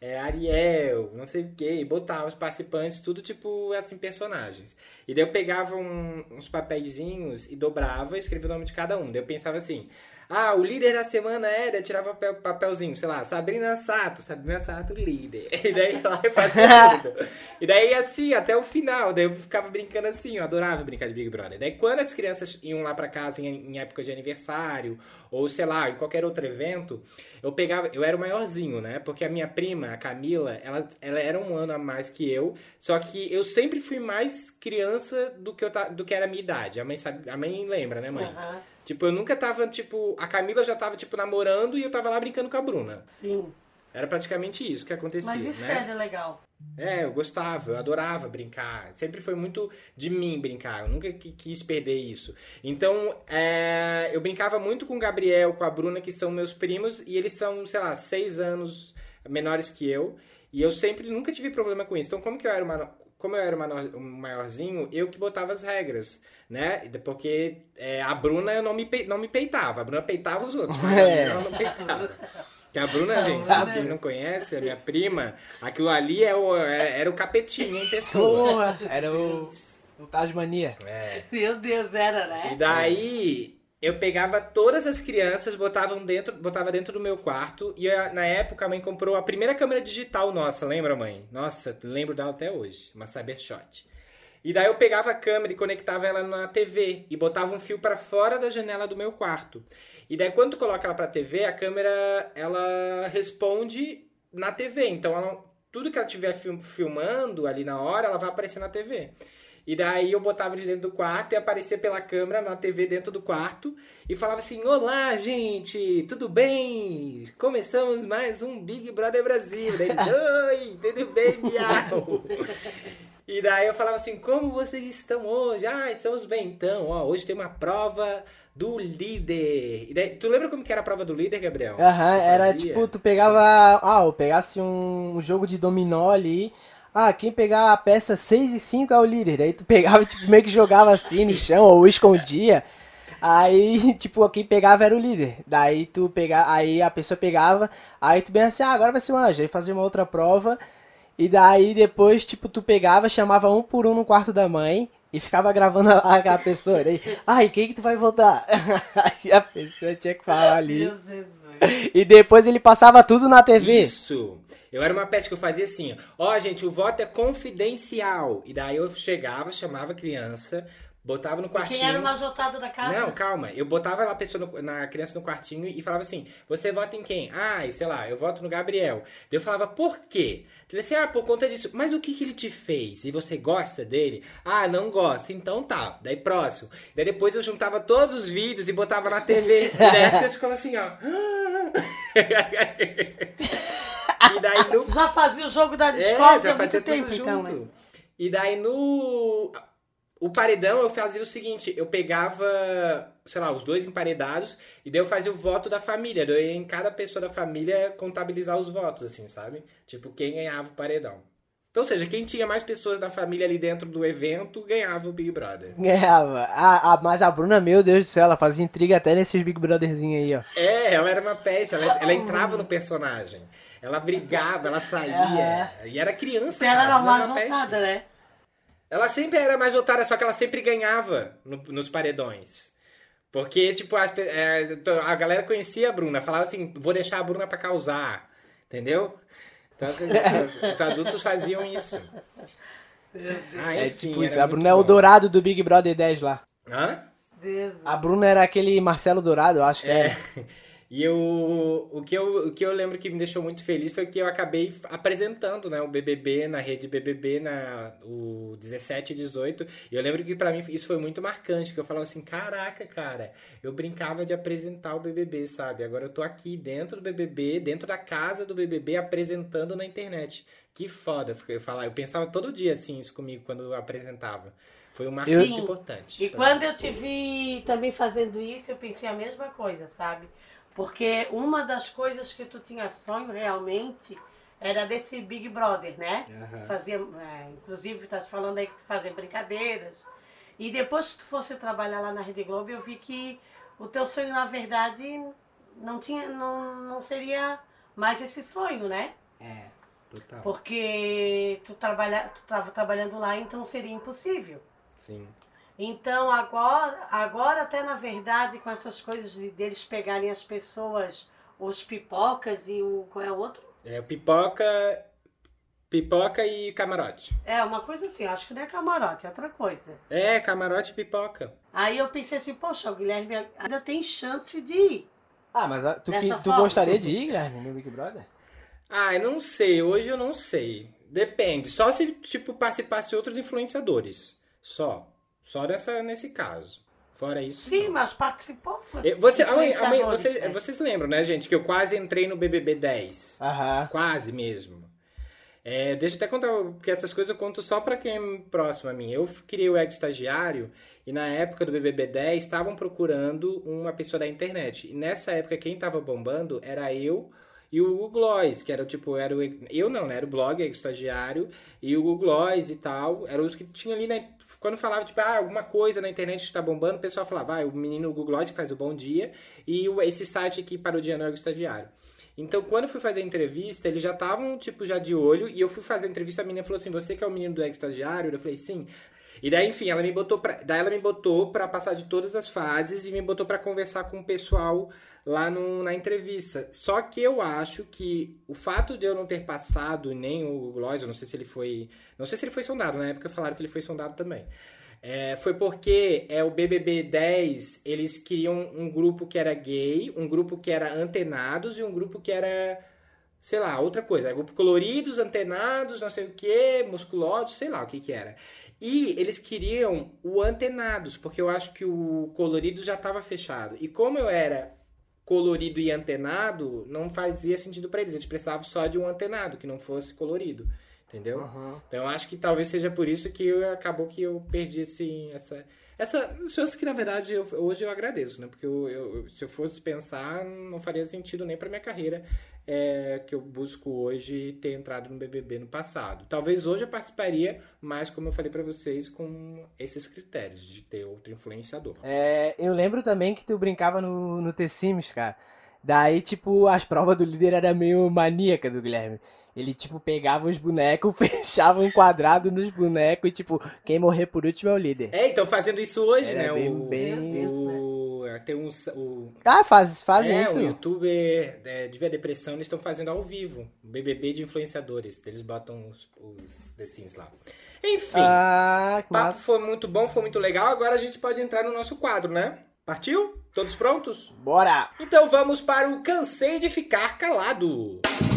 é, Ariel, não sei o que, e botava os participantes, tudo tipo, assim, personagens. E daí eu pegava um- uns papeizinhos e dobrava e escrevia o nome de cada um. Daí eu pensava assim, ah, o líder da semana era, eu tirava papel, papelzinho, sei lá, Sabrina Sato, Sabrina Sato líder. E daí lá eu fazia tudo. E daí assim, até o final, daí eu ficava brincando assim, eu adorava brincar de Big Brother. Daí quando as crianças iam lá pra casa em, em época de aniversário, ou sei lá, em qualquer outro evento, eu pegava, eu era o maiorzinho, né? Porque a minha prima, a Camila, ela, ela era um ano a mais que eu, só que eu sempre fui mais criança do que, eu, ta- do que era a minha idade. A mãe, sabe, a mãe lembra, né, mãe? Aham, Tipo, eu nunca tava, tipo... A Camila já tava, tipo, namorando e eu tava lá brincando com a Bruna. sim. Era praticamente isso que acontecia, Mas isso né? é legal. É, eu gostava, eu adorava brincar. Sempre foi muito de mim brincar. Eu nunca qui- quis perder isso. Então, é, eu brincava muito com o Gabriel, com a Bruna, que são meus primos. E eles são, sei lá, seis anos menores que eu. E eu sempre, nunca tive problema com isso. Então, como que eu era uma... Como eu era o maior- o maiorzinho, eu que botava as regras, né? Porque é, a Bruna eu não me, pe- não me peitava. A Bruna peitava os outros, mas É. ela não peitava. Que a Bruna, gente, Bruna- quem não conhece, a minha prima, aquilo ali é o, é- era o capetinho em pessoa. Porra, era o, o Tasmania. É. Meu Deus, era, E né? daí eu pegava todas as crianças, botavam dentro, botava dentro do meu quarto. E a- na época a mãe comprou a primeira câmera digital nossa, lembra, mãe? Nossa, lembro dela até hoje, uma Cybershot. E daí eu pegava a câmera e conectava ela na T V e botava um fio pra fora da janela do meu quarto. E daí quando tu coloca ela pra T V, a câmera ela responde na T V. Então ela- tudo que ela estiver fil- filmando ali na hora, ela vai aparecer na T V. E daí eu botava eles dentro do quarto e aparecia pela câmera na T V dentro do quarto e falava assim: olá, gente, tudo bem? Começamos mais um Big Brother Brasil. Daí eles, oi, tudo bem, miau? E daí eu falava assim: como vocês estão hoje? Ah, estamos bem então. Ó, hoje tem uma prova do líder. E daí, tu lembra como que era a prova do líder, Gabriel? Aham, Tu era fazia? tipo, tu pegava. Ah, eu pegasse um, um jogo de dominó ali. Ah, quem pegar a peça seis e cinco é o líder. Daí tu pegava, tipo, meio que jogava assim no chão ou escondia. Aí, tipo, quem pegava era o líder. Daí tu pegava, aí a pessoa pegava, aí tu bem assim, ah, agora vai ser um anjo. Aí fazia uma outra prova. E daí depois, tipo, tu pegava, chamava um por um no quarto da mãe e ficava gravando a, a pessoa. Daí, ai, quem que tu vai votar? Aí a pessoa tinha que falar ali. Meu Jesus. E depois ele passava tudo na T V. Isso! Eu era uma peste que eu fazia assim, ó, Ó, gente, o voto é confidencial. E daí eu chegava, chamava a criança, botava no quartinho. Quem era o mais votado da casa? Não, calma. Eu botava lá a pessoa no- na criança no quartinho e falava assim: você vota em quem? Ah, sei lá, eu voto no Gabriel. Daí eu falava, por quê? Ele assim, ah, por conta disso. Mas o que que ele te fez? E você gosta dele? Ah, não gosto. Então tá. Daí próximo. Daí depois eu juntava todos os vídeos e botava na T V. E daí as crianças ficavam assim, ó. E daí no Tu já fazia o jogo da é, Discord já há muito fazia tempo, tudo então, junto. né? E daí no... O paredão eu fazia o seguinte, eu pegava, sei lá, os dois emparedados e daí eu fazia o voto da família. Daí eu ia em cada pessoa da família contabilizar os votos, assim, sabe? Tipo, quem ganhava o paredão. Então, ou seja, quem tinha mais pessoas da família ali dentro do evento, ganhava o Big Brother. Ganhava. A, a, mas a Bruna, meu Deus do céu, ela fazia intriga até nesses Big Brotherzinhos aí, ó. É, ela era uma peste, ela, ela entrava no personagem. Ela brigava, ela saía. E era criança, Você era cara, a não mais uma peste. votada, né? Ela sempre era mais votada, só que ela sempre ganhava no- nos paredões. Porque, tipo, as pe- é, a galera conhecia a Bruna, falava assim, vou deixar a Bruna pra causar, entendeu? Então, os, os adultos faziam isso. Ah, É enfim, tipo era isso, a muito Bruna é o bom. Dourado do Big Brother dez lá. Hã? Deus. A Bruna era aquele Marcelo Dourado, eu acho que É. era. E eu, o, que eu, o que eu lembro que me deixou muito feliz foi que eu acabei apresentando, né, o B B B na rede B B B, na, o dezessete e dezoito. E eu lembro que pra mim isso foi muito marcante, que eu falava assim, caraca, cara, eu brincava de apresentar o B B B, sabe? Agora eu tô aqui dentro do B B B, dentro da casa do B B B, apresentando na internet. Que foda, eu falar. Eu pensava todo dia assim isso comigo quando eu apresentava. Foi um marco Sim. importante. E pra quando mim. eu te vi também fazendo isso, eu pensei a mesma coisa, sabe? Porque uma das coisas que tu tinha sonho realmente era desse Big Brother, né? Aham. Fazia, é, inclusive, tá falando aí que tu fazia brincadeiras. E depois que tu fosse trabalhar lá na Rede Globo, eu vi que o teu sonho, na verdade, não tinha, não, não seria mais esse sonho, né? É. Total. Porque tu trabalha, tu estava trabalhando lá, então seria impossível. Sim. Então agora, agora até na verdade, com essas coisas de, deles pegarem as pessoas, os pipocas e o. Qual é o outro? É o pipoca. Pipoca e camarote. É, uma coisa assim, acho que não é camarote, é outra coisa. É, camarote e pipoca. Aí eu pensei assim, poxa, o Guilherme ainda tem chance de ir. Ah, mas ah, tu, que, Dessa tu forma? gostaria de ir, Guilherme, no Big Brother? Ah, eu não sei. Hoje eu não sei. Depende. Só se, tipo, participasse outros influenciadores. Só. Só nessa, nesse caso. Fora isso. Sim, não. mas participou. Foi Eu- Você, a mãe- a mãe- influenciadores, vocês, né? vocês lembram, né, gente, que eu quase entrei no B B B dez. Aham. Quase mesmo. É, deixa eu até contar, porque essas coisas eu conto só pra quem é próximo a mim. Eu criei o ex-estagiário e na época do B B B dez estavam procurando uma pessoa da internet. E nessa época quem tava bombando era eu e o Hugo Gloss, que era tipo, era o, eu não, né? Era o blog ex-estagiário e o Hugo Gloss e tal. Eram os que tinham ali, na, quando falava tipo, ah, alguma coisa na internet que tá bombando, o pessoal falava, ah, o menino Hugo Gloss que faz o Bom Dia e o, esse site aqui parodiando o ex-estagiário. Então, quando eu fui fazer a entrevista, eles já estavam, tipo, já de olho. E eu fui fazer a entrevista, a menina falou assim, você que é o menino do ex-estagiário? Eu falei, sim. E daí, enfim, ela me botou pra, daí ela me botou pra passar de todas as fases e me botou pra conversar com o pessoal lá no, na entrevista. Só que eu acho que o fato de eu não ter passado nem o Gloss, eu não sei se ele foi... Não sei se ele foi sondado, na época falaram que ele foi sondado também. É, foi porque é, o B B B dez, eles queriam um grupo que era gay, um grupo que era antenados e um grupo que era, sei lá, outra coisa. Era grupo coloridos, antenados, não sei o que, musculosos, sei lá o que que era. E eles queriam o antenados, porque eu acho que o colorido já estava fechado. E como eu era colorido e antenado, não fazia sentido para eles. Eles precisavam só de um antenado, que não fosse colorido. Entendeu? Uhum. Então eu acho que talvez seja por isso que eu, acabou que eu perdi assim, essa... Essa coisas que na verdade eu, hoje eu agradeço, né? Porque eu, eu, se eu fosse pensar, não faria sentido nem pra minha carreira é, que eu busco hoje ter entrado no B B B no passado. Talvez hoje eu participaria, mas como eu falei pra vocês, com esses critérios de ter outro influenciador. É, eu lembro também que tu brincava no, no The Sims, cara. Daí, tipo, as provas do líder era meio maníaca do Guilherme. Ele, tipo, pegava os bonecos, fechava um quadrado nos bonecos e, tipo, quem morrer por último é o líder. É, então fazendo isso hoje, Era né? bem- o, bem- o, tem um, o, Ah, faz, fazem é, isso. o youtuber é, de Ver Depressão, eles estão fazendo ao vivo. B B B de influenciadores. Eles botam os, os The Sims lá. Enfim, Ah, que o papo massa. foi muito bom, foi muito legal. Agora a gente pode entrar no nosso quadro, né? Partiu? Todos prontos? Bora! Então vamos para o Cansei de Ficar Calado.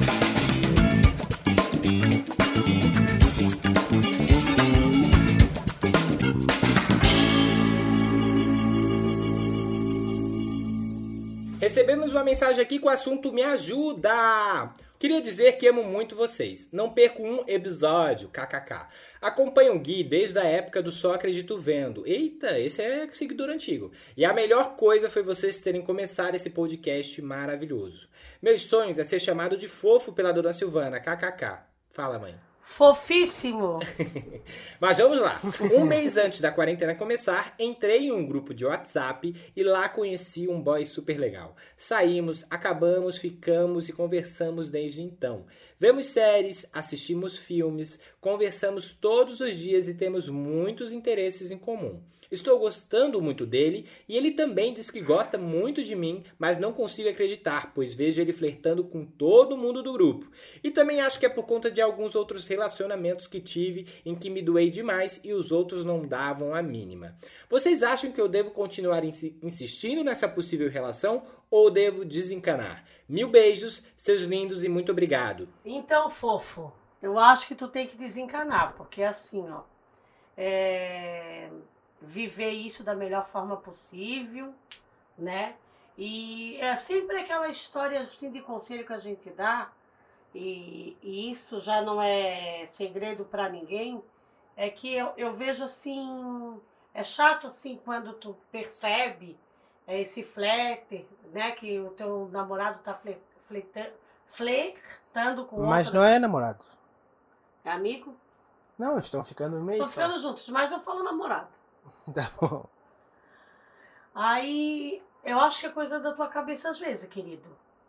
Recebemos uma mensagem aqui com o assunto Me Ajuda! Queria dizer que amo muito vocês. Não perco um episódio, kkk. Acompanho o Gui desde a época do Só Acredito Vendo. Eita, esse é seguidor antigo. E a melhor coisa foi vocês terem começado esse podcast maravilhoso. Meus sonhos é ser chamado de fofo pela dona Silvana, kkk. Fala, mãe. Fofíssimo. Mas vamos lá. Um mês antes da quarentena começar, entrei em um grupo de WhatsApp e lá conheci um boy super legal. Saímos, acabamos, ficamos e conversamos desde então. Vemos séries, assistimos filmes, conversamos todos os dias e temos muitos interesses em comum. Estou gostando muito dele e ele também diz que gosta muito de mim, mas não consigo acreditar, pois vejo ele flertando com todo mundo do grupo. E também acho que é por conta de alguns outros relacionamentos que tive em que me doei demais e os outros não davam a mínima. Vocês acham que eu devo continuar insi- insistindo nessa possível relação ou devo desencanar? Mil beijos, seus lindos e muito obrigado. Então, fofo, eu acho que tu tem que desencanar, porque é assim, ó. É... Viver isso da melhor forma possível, né? E é sempre aquela história assim, de conselho que a gente dá, e, e isso já não é segredo para ninguém, é que eu, eu vejo assim, é chato assim quando tu percebe é, esse flerte, né? Que o teu namorado tá fle, fleta, flertando com Mas outra. não é namorado. É amigo? Não, estão ficando no meio Estão só. ficando juntos, mas eu falo namorado. Tá bom. Aí, eu acho que é coisa da tua cabeça às vezes, querido.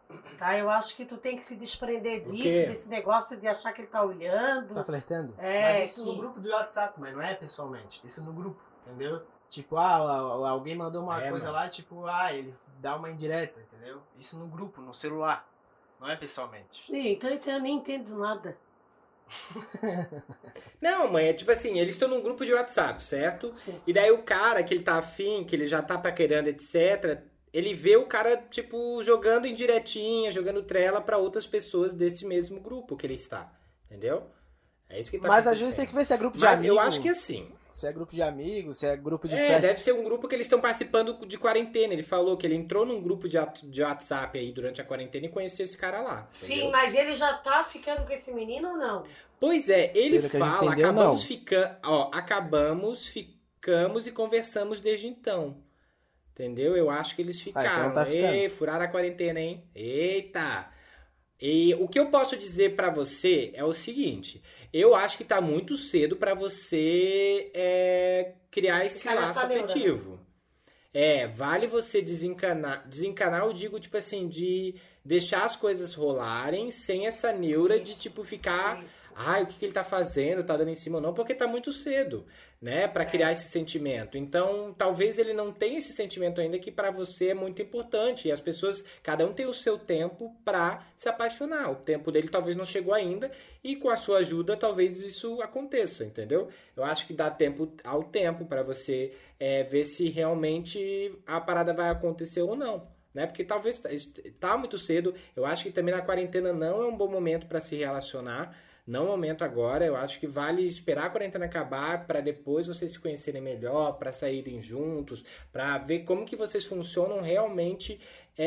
Tá? Eu acho que tu tem que se desprender O disso, quê? desse negócio de achar que ele tá olhando. Tá flertando? É, Mas isso que- no grupo do WhatsApp, mas não é pessoalmente. Isso no grupo, entendeu? Tipo, ah, a- a- alguém mandou uma É, coisa mano. lá, tipo, ah, ele dá uma indireta, entendeu? Isso no grupo, no celular. Não é pessoalmente. Ih, então isso eu nem entendo nada. Não, mãe, é tipo assim, eles estão num grupo de WhatsApp, certo? Sim. E daí o cara que ele tá afim, que ele já tá paquerando, etcétera, ele vê o cara, tipo, jogando indiretinha, jogando trela pra outras pessoas desse mesmo grupo que ele está. Entendeu? É isso que tá Mas às acontecendo. vezes tem que ver se é grupo de Mas amigos. eu acho que assim. Se é grupo de amigos, se é grupo de É, festa. deve ser um grupo que eles estão participando de quarentena. Ele falou que ele entrou num grupo de, at- de WhatsApp aí durante a quarentena e conheceu esse cara lá. Sim, entendeu? mas ele já tá ficando com esse menino ou não? Pois é, ele Pelo que a gente fala, entendeu, acabamos não. ficando, ó, acabamos, ficamos e conversamos desde então. Entendeu? Eu acho que eles ficaram. então tá ficando. Ei, furaram a quarentena, hein? Eita! E o que eu posso dizer pra você é o seguinte, eu acho que tá muito cedo pra você é, criar esse Ficar nessa laço neura, afetivo. É, vale você desencanar, desencanar, eu digo, tipo assim, de deixar as coisas rolarem sem essa neura de, Isso. tipo, ficar, Isso. ai, o que, que ele tá fazendo, tá dando em cima ou não, porque tá muito cedo, né, pra criar esse sentimento. Então, talvez ele não tenha esse sentimento ainda que pra você é muito importante. E as pessoas, cada um tem o seu tempo pra se apaixonar. O tempo dele talvez não chegou ainda e com a sua ajuda talvez isso aconteça, entendeu? Eu acho que dá tempo ao tempo pra você é, ver se realmente a parada vai acontecer ou não. Né? Porque talvez tá- tá muito cedo. Eu acho que também na quarentena não é um bom momento para se relacionar. Não é o momento agora. Eu acho que vale esperar a quarentena acabar para depois vocês se conhecerem melhor, para saírem juntos, para ver como que vocês funcionam realmente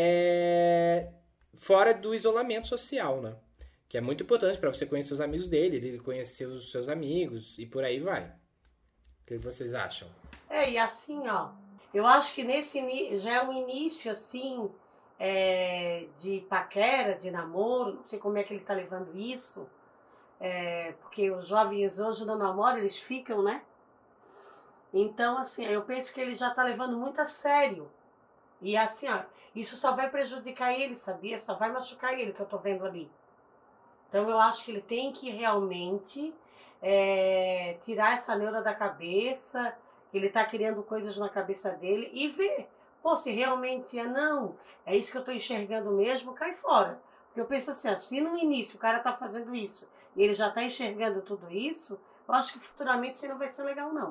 é, fora do isolamento social, né? Que é muito importante para você conhecer os amigos dele, ele conhecer os seus amigos e por aí vai. O que vocês acham? É, e assim, ó, eu acho que nesse ini- já é um início, assim, é, de paquera, de namoro, não sei como é que ele tá levando isso, é, porque os jovens hoje não namoram, eles ficam, né? Então, assim, eu penso que ele já tá levando muito a sério. E assim, ó, isso só vai prejudicar ele, sabia? Só vai machucar ele, que eu tô vendo ali. Então, eu acho que ele tem que realmente é, tirar essa neura da cabeça, ele tá criando coisas na cabeça dele e ver, pô, se realmente é não, é isso que eu tô enxergando mesmo, cai fora. Porque eu penso assim, ó, se no início o cara tá fazendo isso e ele já tá enxergando tudo isso, eu acho que futuramente isso não vai ser legal, não.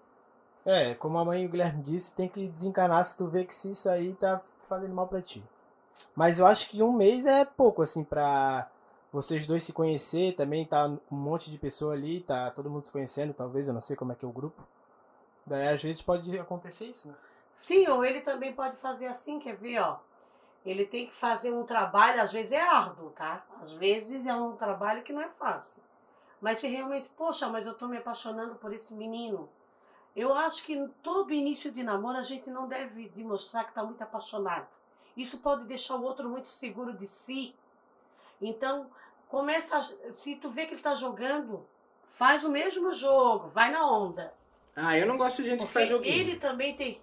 É, como a mãe e o Guilherme disse, tem que desencanar se tu vê que se isso aí tá fazendo mal pra ti. Mas eu acho que um mês é pouco, assim, pra vocês dois se conhecer. Também tá um monte de pessoa ali, tá todo mundo se conhecendo, talvez, eu não sei como é que é o grupo. Daí às vezes pode acontecer isso, né? Sim, ou ele também pode fazer assim, quer ver, ó. Ele tem que fazer um trabalho, às vezes é árduo, tá? Às vezes é um trabalho que não é fácil. Mas se realmente, poxa, mas eu tô me apaixonando por esse menino. Eu acho que em todo início de namoro a gente não deve demonstrar que tá muito apaixonado. Isso pode deixar o outro muito seguro de si. Então, começa, a, se tu vê que ele tá jogando, faz o mesmo jogo, vai na onda. Ah, eu não gosto de gente que Porque faz joguinho. ele também tem...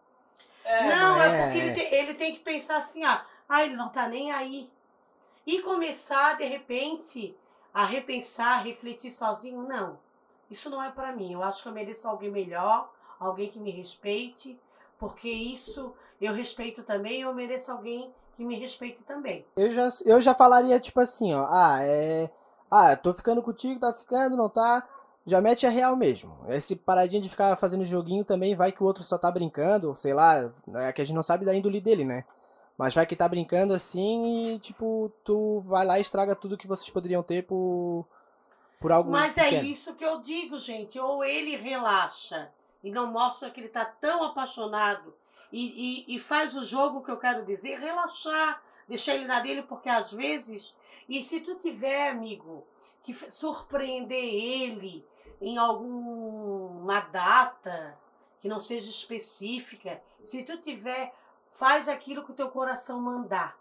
É, não, mas é porque ele tem, ele tem que pensar assim, ah, ah, ele não tá nem aí. E começar, de repente, a repensar, a refletir sozinho, não. Isso não é pra mim. Eu acho que eu mereço alguém melhor, alguém que me respeite, porque isso eu respeito também e eu mereço alguém que me respeite também. Eu já, eu já falaria tipo assim, ó. Ah, é. Ah, tô ficando contigo, tá ficando, não tá? Já mete a real mesmo. Esse paradinha de ficar fazendo joguinho também, vai que o outro só tá brincando, ou sei lá, é que a gente não sabe da índole dele, né? Mas vai que tá brincando assim e, tipo, tu vai lá e estraga tudo que vocês poderiam ter por, por algo Mas é pequeno. isso que eu digo, gente. Ou ele relaxa e não mostra que ele tá tão apaixonado e, e, e faz o jogo que eu quero dizer, relaxar, deixar ele na dele, porque às vezes... E se tu tiver, amigo, que f- surpreender ele em alguma data que não seja específica, se tu tiver, faz aquilo que o teu coração mandar,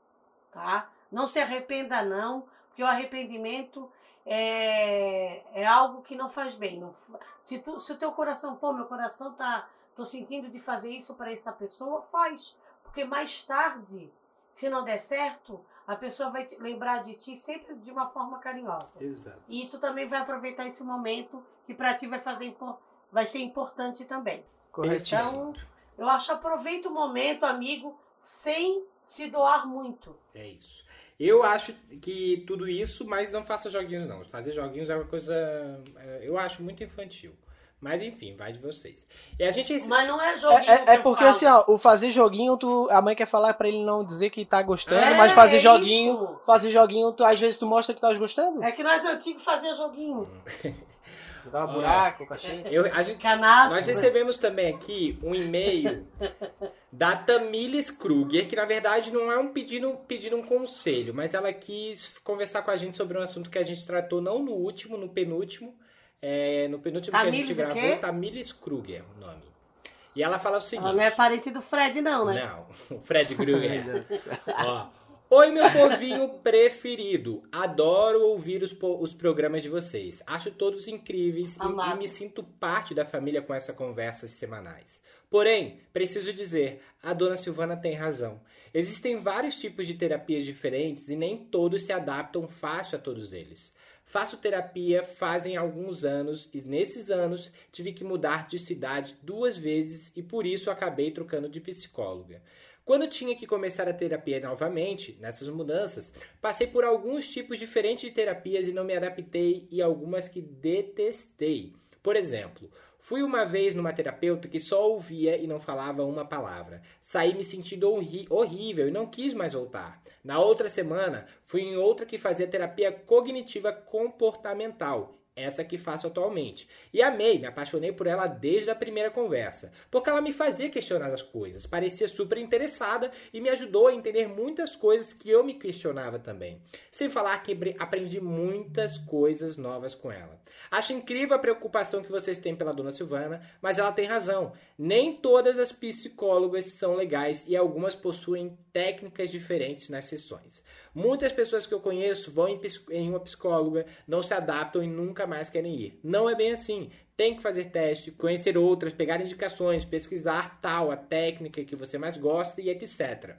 tá? Não se arrependa não, porque o arrependimento é, é algo que não faz bem. Não fa- Se, tu, se o teu coração, pô, meu coração tá, tô sentindo de fazer isso para essa pessoa, faz, porque mais tarde se não der certo, a pessoa vai te lembrar de ti sempre de uma forma carinhosa. Exato. E tu também vai aproveitar esse momento que para ti vai fazer vai ser importante também. Corretíssimo. Então, eu acho aproveita o momento, amigo, sem se doar muito. É isso. Eu acho que tudo isso, mas não faça joguinhos não. Fazer joguinhos é uma coisa, eu acho muito infantil. Mas enfim, vai de vocês. E a gente... Mas não é joguinho É, é, que é eu porque falo. assim, ó, o fazer joguinho, tu, a mãe quer falar pra ele não dizer que tá gostando, É, mas fazer é joguinho, isso. fazer joguinho, tu, às vezes tu mostra que tá gostando. É que nós antigos fazia joguinho. Jogar buraco, cachê. Eu, a gente Canagem. Nós recebemos também aqui um e-mail da Tamílis Kruger, que na verdade não é um pedindo, pedindo um conselho, mas ela quis conversar com a gente sobre um assunto que a gente tratou não no último, no penúltimo, é, no penúltimo Tamílis que a gente o quê? gravou, Tamílis Kruger, o nome. E ela fala o seguinte... Ela não é parente do Fred, não, né? Não, o Fred Kruger. Ó, oi, meu povinho preferido. Adoro ouvir os, po- os programas de vocês. Acho todos incríveis e, Amado. e me sinto parte da família com essas conversas semanais. Porém, preciso dizer, a dona Silvana tem razão. Existem vários tipos de terapias diferentes e nem todos se adaptam fácil a todos eles. Faço terapia fazem alguns anos e nesses anos tive que mudar de cidade duas vezes e por isso acabei trocando de psicóloga. Quando tinha que começar a terapia novamente, nessas mudanças, passei por alguns tipos diferentes de terapias e não me adaptei e algumas que detestei. Por exemplo, fui uma vez numa terapeuta que só ouvia e não falava uma palavra. Saí me sentindo horri- horrível e não quis mais voltar. Na outra semana, fui em outra que fazia terapia cognitiva comportamental. Essa que faço atualmente. E amei, me apaixonei por ela desde a primeira conversa. Porque ela me fazia questionar as coisas. Parecia super interessada e me ajudou a entender muitas coisas que eu me questionava também. Sem falar que bre- aprendi muitas coisas novas com ela. Acho incrível a preocupação que vocês têm pela dona Silvana, mas ela tem razão. Nem todas as psicólogas são legais e algumas possuem técnicas diferentes nas sessões. Muitas pessoas que eu conheço vão em, psic- em uma psicóloga, não se adaptam e nunca mais querem ir. Não é bem assim. Tem que fazer teste, conhecer outras, pegar indicações, pesquisar tal, a técnica que você mais gosta e etcétera.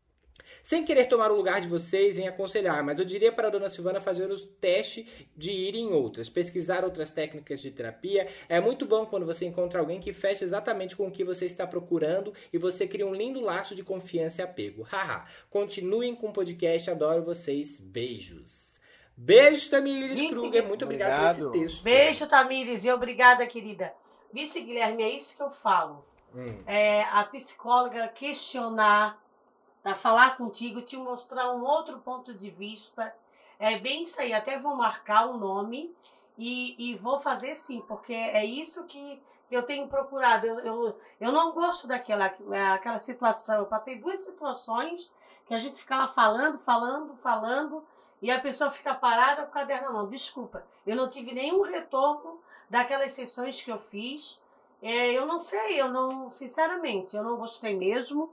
Sem querer tomar o lugar de vocês em aconselhar, mas eu diria para a dona Silvana fazer o teste de ir em outras, pesquisar outras técnicas de terapia. É muito bom quando você encontra alguém que fecha exatamente com o que você está procurando e você cria um lindo laço de confiança e apego. Haha. Continuem com o podcast, adoro vocês. Beijos. Beijos, Tamílis Vice- Kruger. Muito obrigado, Obrigado. por esse texto. Beijo, Tamires, e obrigada, querida. Vice Guilherme, é isso que eu falo. Hum. É a psicóloga questionar, tá? Falar contigo, te mostrar um outro ponto de vista. É bem isso aí. Até vou marcar o nome e, e vou fazer sim, porque é isso que eu tenho procurado. Eu, eu, eu não gosto daquela aquela situação. Eu passei duas situações que a gente ficava falando, falando, falando, e a pessoa fica parada com o caderno na mão. Desculpa, eu não tive nenhum retorno daquelas sessões que eu fiz. É, eu não sei, eu não, sinceramente, eu não gostei mesmo.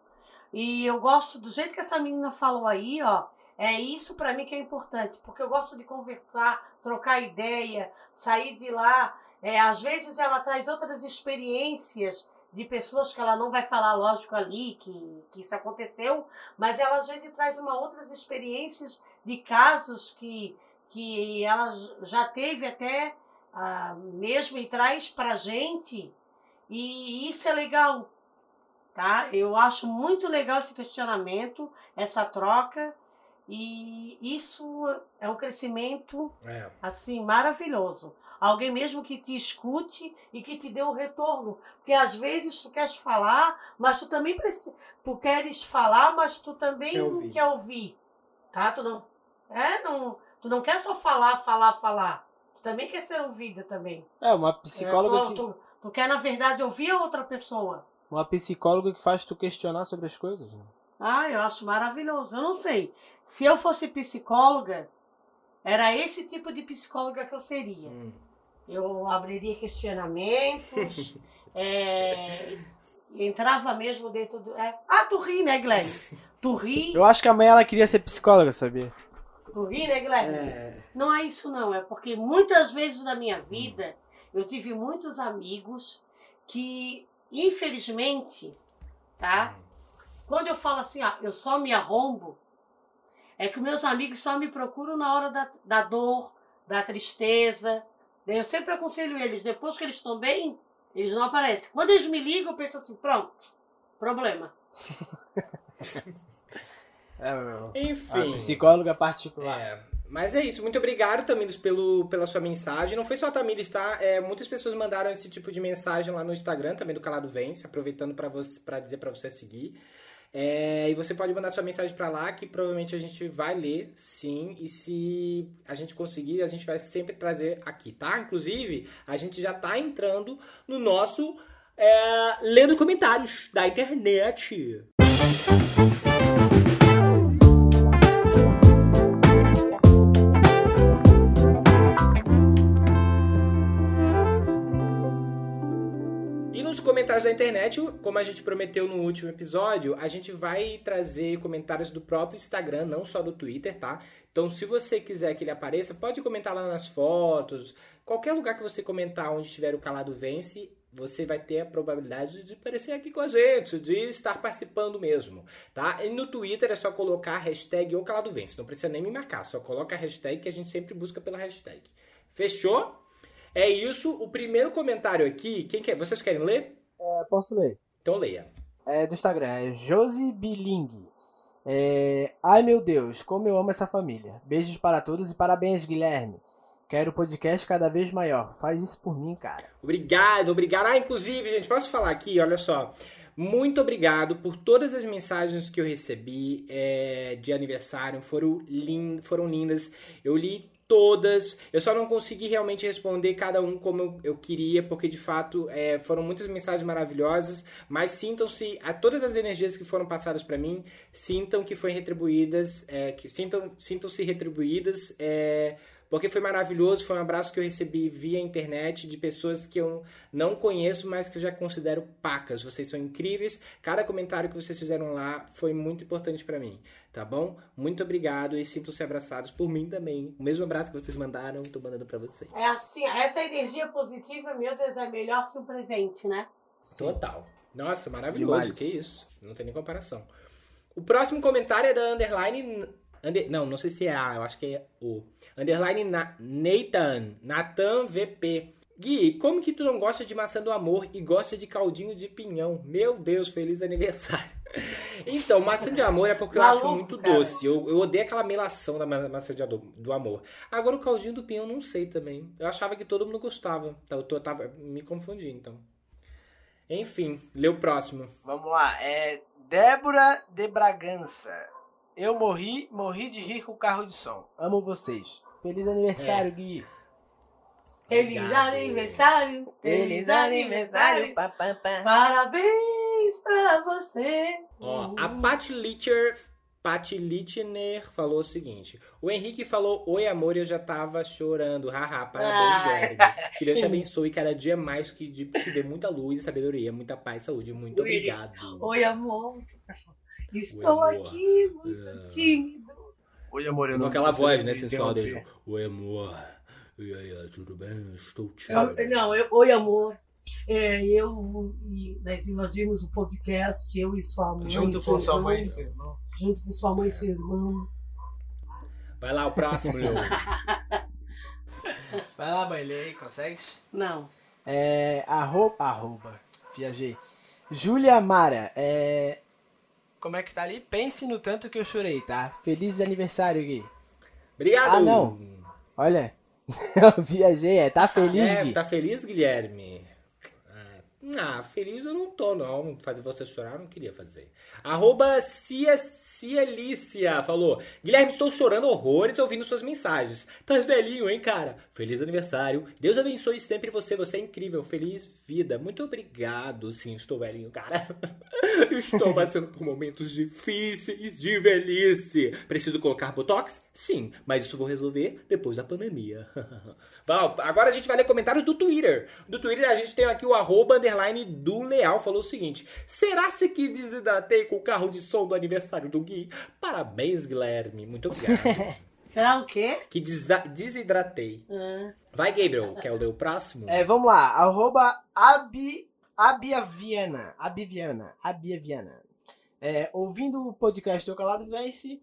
E eu gosto do jeito que essa menina falou aí, ó. É isso pra mim que é importante, porque eu gosto de conversar, trocar ideia, sair de lá. É, às vezes ela traz outras experiências de pessoas que ela não vai falar, lógico, ali, que, que isso aconteceu, mas ela às vezes traz uma outras experiências de casos que, que ela já teve até ah, mesmo e traz pra gente, e isso é legal, tá? Eu acho muito legal esse questionamento, essa troca, e isso é um crescimento, É. assim, maravilhoso. Alguém mesmo que te escute e que te dê um retorno. Porque às vezes tu queres falar, mas tu também precisa. Tu queres falar, mas tu também Quer ouvir. quer ouvir. Tá? Tu não. É, não. Tu não quer só falar, falar, falar. Tu também quer ser ouvida também. É, uma É, psicóloga tu, que... tu, tu quer, na verdade, ouvir a outra pessoa. Uma psicóloga que faz tu questionar sobre as coisas, né? Ah, eu acho maravilhoso. Eu não sei. Se eu fosse psicóloga, era esse tipo de psicóloga que eu seria. Hum. Eu abriria questionamentos, é, entrava mesmo dentro do... É, ah, tu ri, né, Glenn? Tu ri, Eu acho que a mãe ela queria ser psicóloga, sabia? tu ri, né, Glenn? É. Não é isso não, é porque muitas vezes na minha vida eu tive muitos amigos que, infelizmente, tá? quando eu falo assim, ó, eu só me arrombo, é que meus amigos só me procuram na hora da, da dor, da tristeza. Daí eu sempre aconselho eles, depois que eles estão bem, eles não aparecem. Quando eles me ligam, eu penso assim, pronto, problema. É, Enfim. a psicóloga particular. É, mas é isso, muito obrigado, Tamires, pelo, pela sua mensagem. Não foi só a Tamires, tá? É, muitas pessoas mandaram esse tipo de mensagem lá no Instagram, também do Calado Vence, aproveitando pra, você, pra dizer pra você seguir. É, e você pode mandar sua mensagem pra lá, que provavelmente a gente vai ler, sim. E se a gente conseguir, a gente vai sempre trazer aqui, tá? Inclusive, a gente já tá entrando no nosso é, lendo comentários da internet. Comentários da internet, como a gente prometeu no último episódio, a gente vai trazer comentários do próprio Instagram, não só do Twitter, tá? Então, se você quiser que ele apareça, pode comentar lá nas fotos, qualquer lugar que você comentar onde tiver o Calado Vence, você vai ter a probabilidade de aparecer aqui com a gente, de estar participando mesmo, tá? E no Twitter é só colocar a hashtag o Calado Vence, não precisa nem me marcar, só coloca a hashtag que a gente sempre busca pela hashtag. Fechou? É isso, o primeiro comentário aqui, quem quer? Vocês querem ler? É, posso ler. Então leia. É do Instagram, é Josi Biling. É, ai meu Deus, como eu amo essa família. Beijos para todos e parabéns, Guilherme. Quero o podcast cada vez maior. Faz isso por mim, cara. Obrigado, obrigado. Ah, inclusive, gente, posso falar aqui, olha só. Muito obrigado por todas as mensagens que eu recebi é, de aniversário. Foram, lind... Foram lindas. Eu li todas, eu só não consegui realmente responder cada um como eu queria, porque de fato é, foram muitas mensagens maravilhosas, mas sintam-se, a todas as energias que foram passadas para mim, sintam que foram retribuídas, é, que sintam, sintam-se retribuídas, é, porque foi maravilhoso, foi um abraço que eu recebi via internet de pessoas que eu não conheço, mas que eu já considero pacas. Vocês são incríveis, cada comentário que vocês fizeram lá foi muito importante para mim, tá bom? Muito obrigado e sintam-se abraçados por mim também. O mesmo abraço que vocês mandaram, tô mandando para vocês. É assim, essa energia positiva, meu Deus, é melhor que um presente, né? Sim. Total. Nossa, maravilhoso, Demais. que isso. Não tem nem comparação. O próximo comentário é da Underline... Under, não, não sei se é A, eu acho que é O. Underline na, Nathan. Nathan V P. Gui, como que tu não gosta de maçã do amor e gosta de caldinho de pinhão? Meu Deus, feliz aniversário. Então, maçã de amor é porque eu Maluco, acho muito cara. doce. Eu, eu odeio aquela melação da ma- maçã de ado- do amor. Agora, o caldinho do pinhão eu não sei também. Eu achava que todo mundo gostava. Então, eu tô, tava me confundi, então. Enfim, lê o próximo. Vamos lá, é Débora de Bragança. Eu morri, morri de rir com o carro de som. Amo vocês. Feliz aniversário, É. Gui. Feliz Obrigado. aniversário, feliz aniversário, pá, pá, pá. parabéns pra você. Ó, a Pat Litcher, Pat Litchner falou o seguinte. O Henrique falou, oi amor, eu já tava chorando. Haha, parabéns, Ai. Guilherme. Que Deus te abençoe cada dia mais, que, de, que dê muita luz, sabedoria, muita paz, saúde. Muito Oi. obrigado. Oi, amor. Estou Oi, amor. aqui muito É. tímido. Oi, amor, eu Com não aquela gostaria voz, de né, me sensual interromper. dele. Oi amor. E aí, tudo bem? Estou te Eu- não, eu- oi, amor. É, eu e nós invadimos o podcast, eu e sua mãe. Junto seu com sua irmão, mãe e seu irmão. Junto com sua mãe e seu irmão. Vai lá, o próximo, Leo. Vai lá, mãe, lê aí, consegue? Não. É, arroba, arroba, viajei. Júlia Mara, é... Como é que tá ali? Pense no tanto que eu chorei, tá? Feliz aniversário, Gui. Obrigado. Ah, não. Olha, eu viajei, é, tá feliz, É, Gui? tá feliz, Guilherme? Ah, ah, feliz eu não tô, não. Fazer você chorar eu não queria fazer. Arroba Cia, Cielícia falou: Guilherme, estou chorando horrores ouvindo suas mensagens. Tá velhinho, hein, cara? Feliz aniversário. Deus abençoe sempre você. Você é incrível. Feliz vida. Muito obrigado. Sim, estou velhinho, cara. Estou passando por momentos difíceis de velhice. Preciso colocar botox? Sim, mas isso vou resolver depois da pandemia. Bom, agora a gente vai ler comentários do Twitter. Do Twitter a gente tem aqui o arroba underline do Leal. Falou o seguinte: será-se que desidratei com o carro de som do aniversário do Gui? Parabéns, Guilherme. Muito obrigado. Será o quê? Que desa- desidratei. Ah, Vai, Gabriel. Quer ler o próximo? É, vamos lá, arroba Abi, Abiaviana, Abiviana, Abiaviana. É, ouvindo o podcast do Calado Vence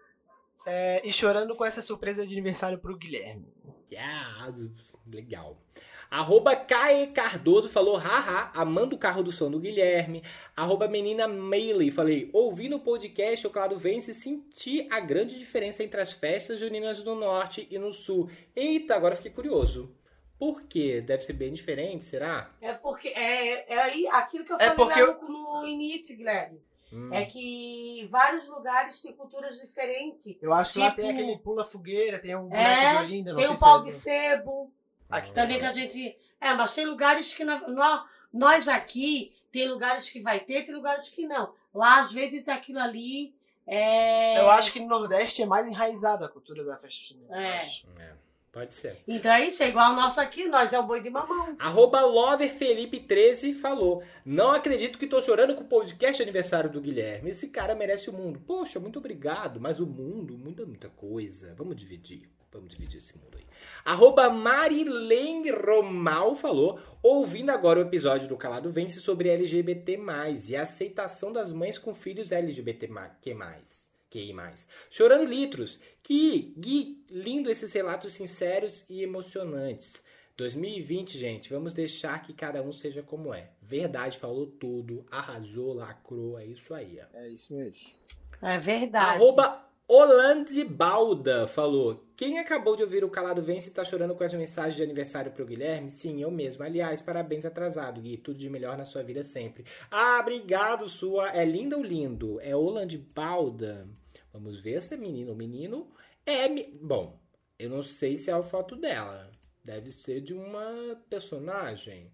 é, e chorando com essa surpresa de aniversário pro Guilherme. Yeah, legal. Arroba Caê Cardoso falou, haha, amando o carro do som do Guilherme. Arroba Menina Meili, falei, ouvindo o podcast O Claro Vence, senti a grande diferença entre as festas juninas do Norte e no Sul. Eita, agora fiquei curioso. Por quê? Deve ser bem diferente, será? É porque é, é aí aquilo que eu É falei porque lá eu- no, no início, Guilherme. Hum. É que vários lugares têm culturas diferentes. Eu acho que lá Tipo- tem aquele pula-fogueira, tem um boneco É, de Olinda, não tem sei um se pau é de do- sebo. Aqui Também que a gente... É, mas tem lugares que... na- nó- nós aqui, tem lugares que vai ter, tem lugares que não. Lá, às vezes, aquilo ali é... Eu acho que no Nordeste é mais enraizada a cultura da festa junina. eu É. acho. É, pode ser. Então é isso, é igual o nosso aqui, nós é o boi de mamão. Arroba Lover Felipe treze falou, não acredito que tô chorando com o podcast de aniversário do Guilherme. Esse cara merece o mundo. Poxa, muito obrigado, mas o mundo muda muita coisa. Vamos dividir. Vamos dividir esse mundo aí. Arroba Marilene Romal falou, ouvindo agora o episódio do Calado Vence sobre L G B T mais, e a aceitação das mães com filhos L G B T mais. Q I mais. Chorando litros. Que, Gui, lindo esses relatos sinceros e emocionantes. dois mil e vinte, gente, vamos deixar que cada um seja como é. Verdade, falou tudo, arrasou, lacrou, é isso aí. Ó. É isso mesmo. É verdade. Arroba Holande Balda falou, quem acabou de ouvir o Calado Vence e tá chorando com essa mensagem de aniversário pro Guilherme? Sim, eu mesmo. Aliás, parabéns atrasado, Gui. Tudo de melhor na sua vida sempre. Ah, obrigado, sua. É linda ou lindo? É Holande Balda. Vamos ver se é menino ou menino. É, mi- bom, eu não sei se é a foto dela. Deve ser de uma personagem.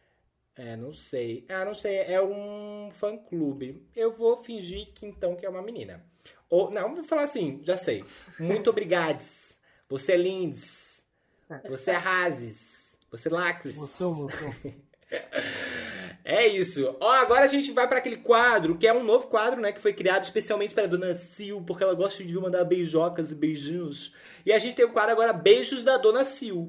É, não sei. Ah, não sei. É um fã-clube. Eu vou fingir que então que é uma menina. Ou, não, vou falar assim, já sei. Muito obrigado. Você é lindes. Você arrases. Você lacres. Mussum, mussum. É isso. Ó, agora a gente vai para aquele quadro, que é um novo quadro, né? Que foi criado especialmente para Dona Sil, porque ela gosta de mandar beijocas e beijinhos. E a gente tem o quadro agora, Beijos da Dona Sil.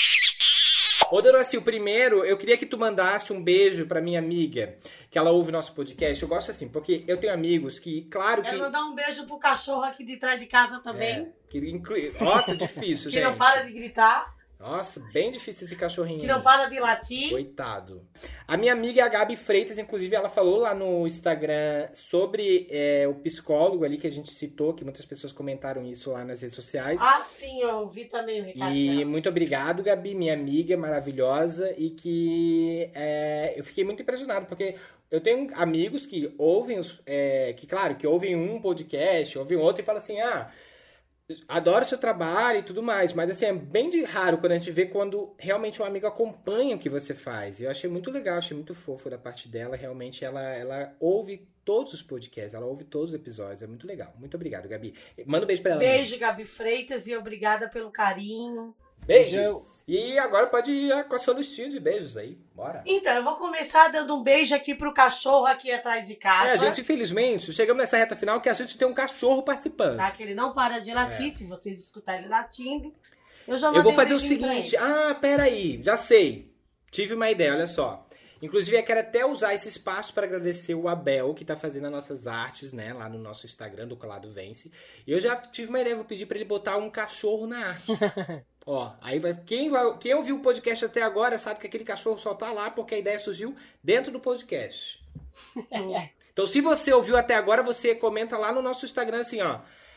Ô, Dona Sil, primeiro, eu queria que tu mandasse um beijo pra minha amiga, que ela ouve nosso podcast. Eu gosto assim, porque eu tenho amigos que, claro que... Quero mandar um beijo pro cachorro aqui de trás de casa também, É, que inclui... Nossa, difícil, que gente. não para de gritar, Nossa, bem difícil esse cachorrinho. que não aí. para de latir. Coitado. A minha amiga a Gabi Freitas, inclusive, ela falou lá no Instagram sobre é, o psicólogo ali que a gente citou, que muitas pessoas comentaram isso lá nas redes sociais. Ah, sim, eu vi também o recado E dela. muito obrigado, Gabi, minha amiga maravilhosa, e que é, eu fiquei muito impressionado, porque eu tenho amigos que ouvem, os, é, que claro, que ouvem um podcast, ouvem outro e falam assim, ah, adoro seu trabalho e tudo mais, mas assim, é bem de raro quando a gente vê quando realmente um amigo acompanha o que você faz. E eu achei muito legal, achei muito fofo da parte dela, realmente ela, ela ouve todos os podcasts, ela ouve todos os episódios, é muito legal. Muito obrigado, Gabi. Manda um beijo pra ela. Beijo, Gabi Freitas, e obrigada pelo carinho. Beijo! Beijão. E agora pode ir com a sua listinha de beijos aí, bora. Então, eu vou começar dando um beijo aqui pro cachorro aqui atrás de casa. É, a gente, infelizmente, chegamos nessa reta final que a gente tem um cachorro participando. Tá? Que ele não para de latir, É. se vocês escutarem ele latindo. Eu já Eu mandei vou um fazer o beijinho pra seguinte. ele. Ah, peraí, já sei. Tive uma ideia, olha só. Inclusive, eu quero até usar esse espaço para agradecer o Abel, que tá fazendo as nossas artes, né? Lá no nosso Instagram, do Calado Vence. E eu já tive uma ideia, vou pedir para ele botar um cachorro na arte. Ó, aí vai quem, vai. quem ouviu o podcast até agora sabe que aquele cachorro só tá lá porque a ideia surgiu dentro do podcast. Então, se você ouviu até agora, você comenta lá no nosso Instagram assim, ó.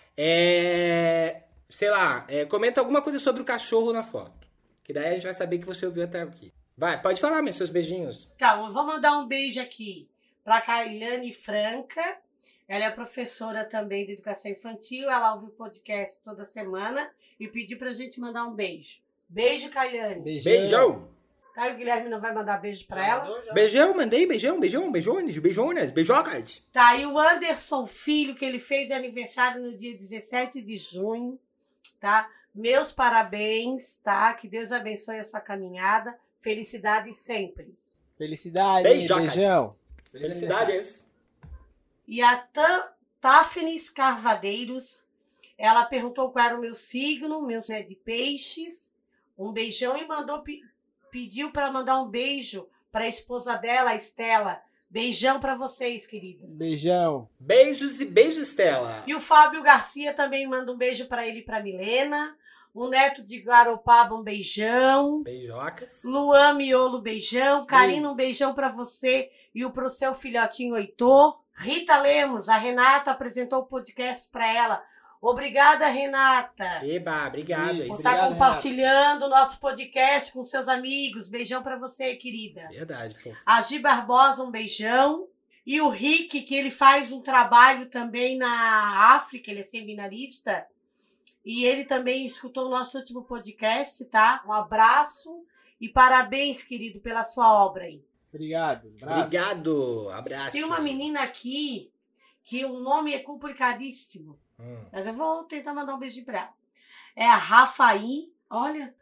É. Sei lá, é, comenta alguma coisa sobre o cachorro na foto. Que daí a gente vai saber que você ouviu até aqui. Vai, pode falar, meus seus beijinhos. Tá, eu vou mandar um beijo aqui pra Kailane Franca. Ela é professora também de educação infantil. Ela ouve o podcast toda semana e pediu pra gente mandar um beijo. Beijo, Kailane. Beijão. Beijão! Tá, o Guilherme não vai mandar beijo pra Já ela? mandou, já? Beijão, mandei, beijão, beijão, beijones, beijonas, beijocas. Tá, e o Anderson Filho, que ele fez aniversário no dia dezessete de junho, tá? Meus parabéns, tá? Que Deus abençoe a sua caminhada. Felicidade sempre. Felicidade, Beijoca. beijão. Feliz Felicidades. E a Ta- Tafnis Carvadeiros, ela perguntou qual era o meu signo, meu signo é de peixes. Um beijão e mandou pe- pediu para mandar um beijo para a esposa dela, a Estela, Beijão pra vocês, queridas. Beijão. Beijos e beijos, Stella. E o Fábio Garcia também manda um beijo pra ele e pra Milena. O Neto de Garopaba, um beijão. Beijocas. Luan Miolo, beijão. Karina, um beijão pra você e o pro seu filhotinho Heitor. Rita Lemos, a Renata apresentou o podcast pra ela. Obrigada, Renata. Eba, obrigado. Beijo. Por Obrigado. estar compartilhando o nosso podcast com seus amigos. Beijão pra você, querida. Verdade, fofo. A Gi Barbosa, um beijão. E o Rick, que ele faz um trabalho também na África, ele é seminarista. E ele também escutou o nosso último podcast, tá? Um abraço e parabéns, querido, pela sua obra aí. Obrigado. Abraço. Obrigado. Abraço. Tem uma menina aqui que o nome é complicadíssimo. Hum. Mas eu vou tentar mandar um beijinho pra ela. É a Rafaí, olha.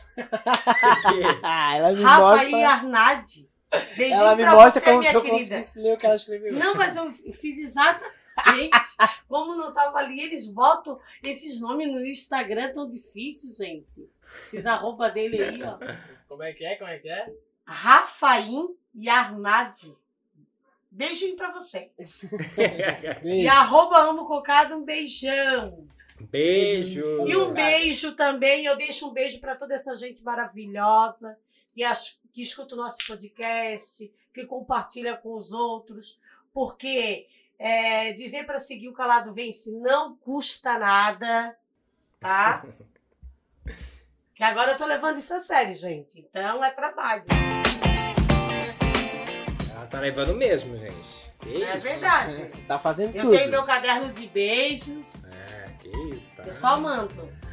Ah, ela me Rafaí mostra, Arnade. Beijinho ela me pra mostra você, como minha se eu querida. conseguisse ler o que ela escreveu. Não, mas eu fiz exatamente. Como não tava ali, eles botam esses nomes no Instagram tão difícil, gente. Esses arroba dele aí, ó. Como é que é? Como é que é? Rafaim e Arnade. Beijinho pra você. E Beijo. arroba Amo Cocada, um beijão. Beijo. E um beijo também, eu deixo um beijo para toda essa gente maravilhosa que, as, que escuta o nosso podcast, que compartilha com os outros, porque é, dizer para seguir o Calado Vence não custa nada, tá? Que agora eu tô levando isso a sério, gente, então é trabalho. Ela tá levando mesmo, gente. Que É isso? verdade. Tá fazendo Eu tudo. tenho meu caderno de beijos, É, que isso, tá? eu só mando.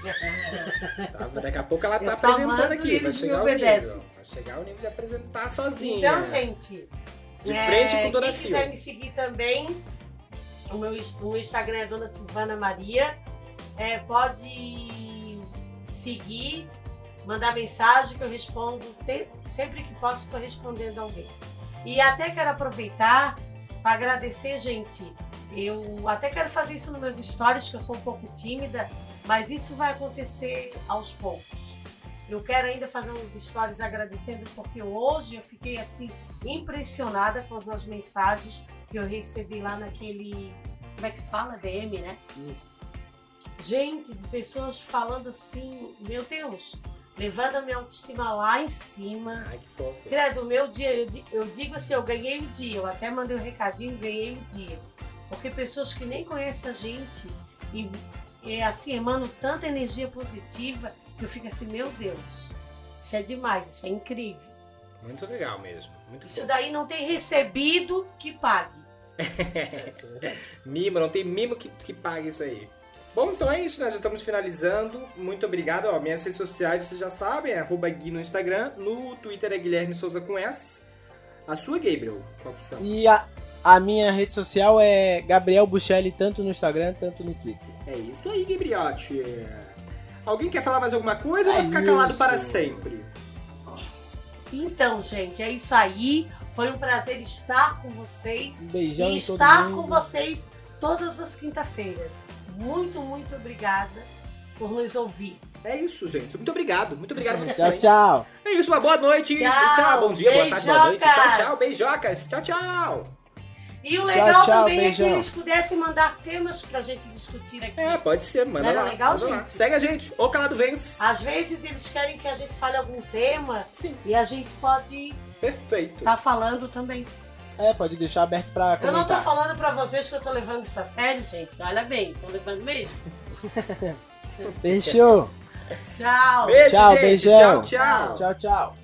Tá, daqui a pouco ela tá Eu só apresentando mando e aqui. Vai eles me chegar o obedecem. nível. Vai chegar o nível de apresentar sozinha. Então, gente, De frente com Dona quem Sil. quiser me seguir também, o meu, o meu Instagram é Dona Silvana Maria. É, pode seguir, mandar mensagem que eu respondo. Te- sempre que posso, estou respondendo alguém. E até quero aproveitar para agradecer, gente. Eu até quero fazer isso nos meus stories, que eu sou um pouco tímida, mas isso vai acontecer aos poucos. Eu quero ainda fazer uns stories agradecendo, porque hoje eu fiquei assim impressionada com as mensagens que eu recebi lá naquele, como é que se fala? D M, né? Isso. Gente, de pessoas falando assim, meu Deus, levando a minha autoestima lá em cima. Ai, que fofo. Credo, o meu dia, eu, di- eu digo assim, eu ganhei o dia, eu até mandei um recadinho, ganhei o dia. Porque pessoas que nem conhecem a gente e, e assim, emanam tanta energia positiva, que eu fico assim, meu Deus, isso é demais, isso é incrível. Muito legal mesmo. Muito Isso fofo. daí não tem recebido que pague. É, isso é verdade. Mimo, não tem mimo que, que pague isso aí. Bom, então é isso, nós já estamos finalizando. Muito obrigado. Ó, minhas redes sociais vocês já sabem, é arroba Gui no Instagram. No Twitter é Guilherme Souza com S. A sua, Gabriel, qual que são? E a, a minha rede social é Gabriel Buchelli, tanto no Instagram, tanto no Twitter. É isso aí, Gabriote. Alguém quer falar mais alguma coisa ou É vai ficar calado isso. para sempre? Então, gente, é isso aí. Foi um prazer estar com vocês. Um beijão e em todo estar mundo. com vocês todas as quinta-feiras. Muito, muito obrigada por nos ouvir. É isso, gente. Muito obrigado. Muito obrigado por Tchau, tchau. É isso, uma boa noite. Tchau. Bom dia, boa tarde, boa noite. Tchau, Beijocas. tchau. Beijocas. Tchau, tchau. E o Tchau, legal tchau, também beijão. é que eles pudessem mandar temas pra gente discutir aqui. É, pode ser. Manda Não era lá. legal, manda lá. gente? Segue a gente. O Calado Vence. Às vezes eles querem que a gente fale algum tema Sim. e a gente pode Perfeito. estar falando também. É, pode deixar aberto pra Eu não tô comentar. falando pra vocês que eu tô levando isso a sério, gente. Olha bem, tô levando mesmo. Fechou. Tchau. Beijo, Tchau, gente. beijão. Tchau, tchau. Tchau, tchau.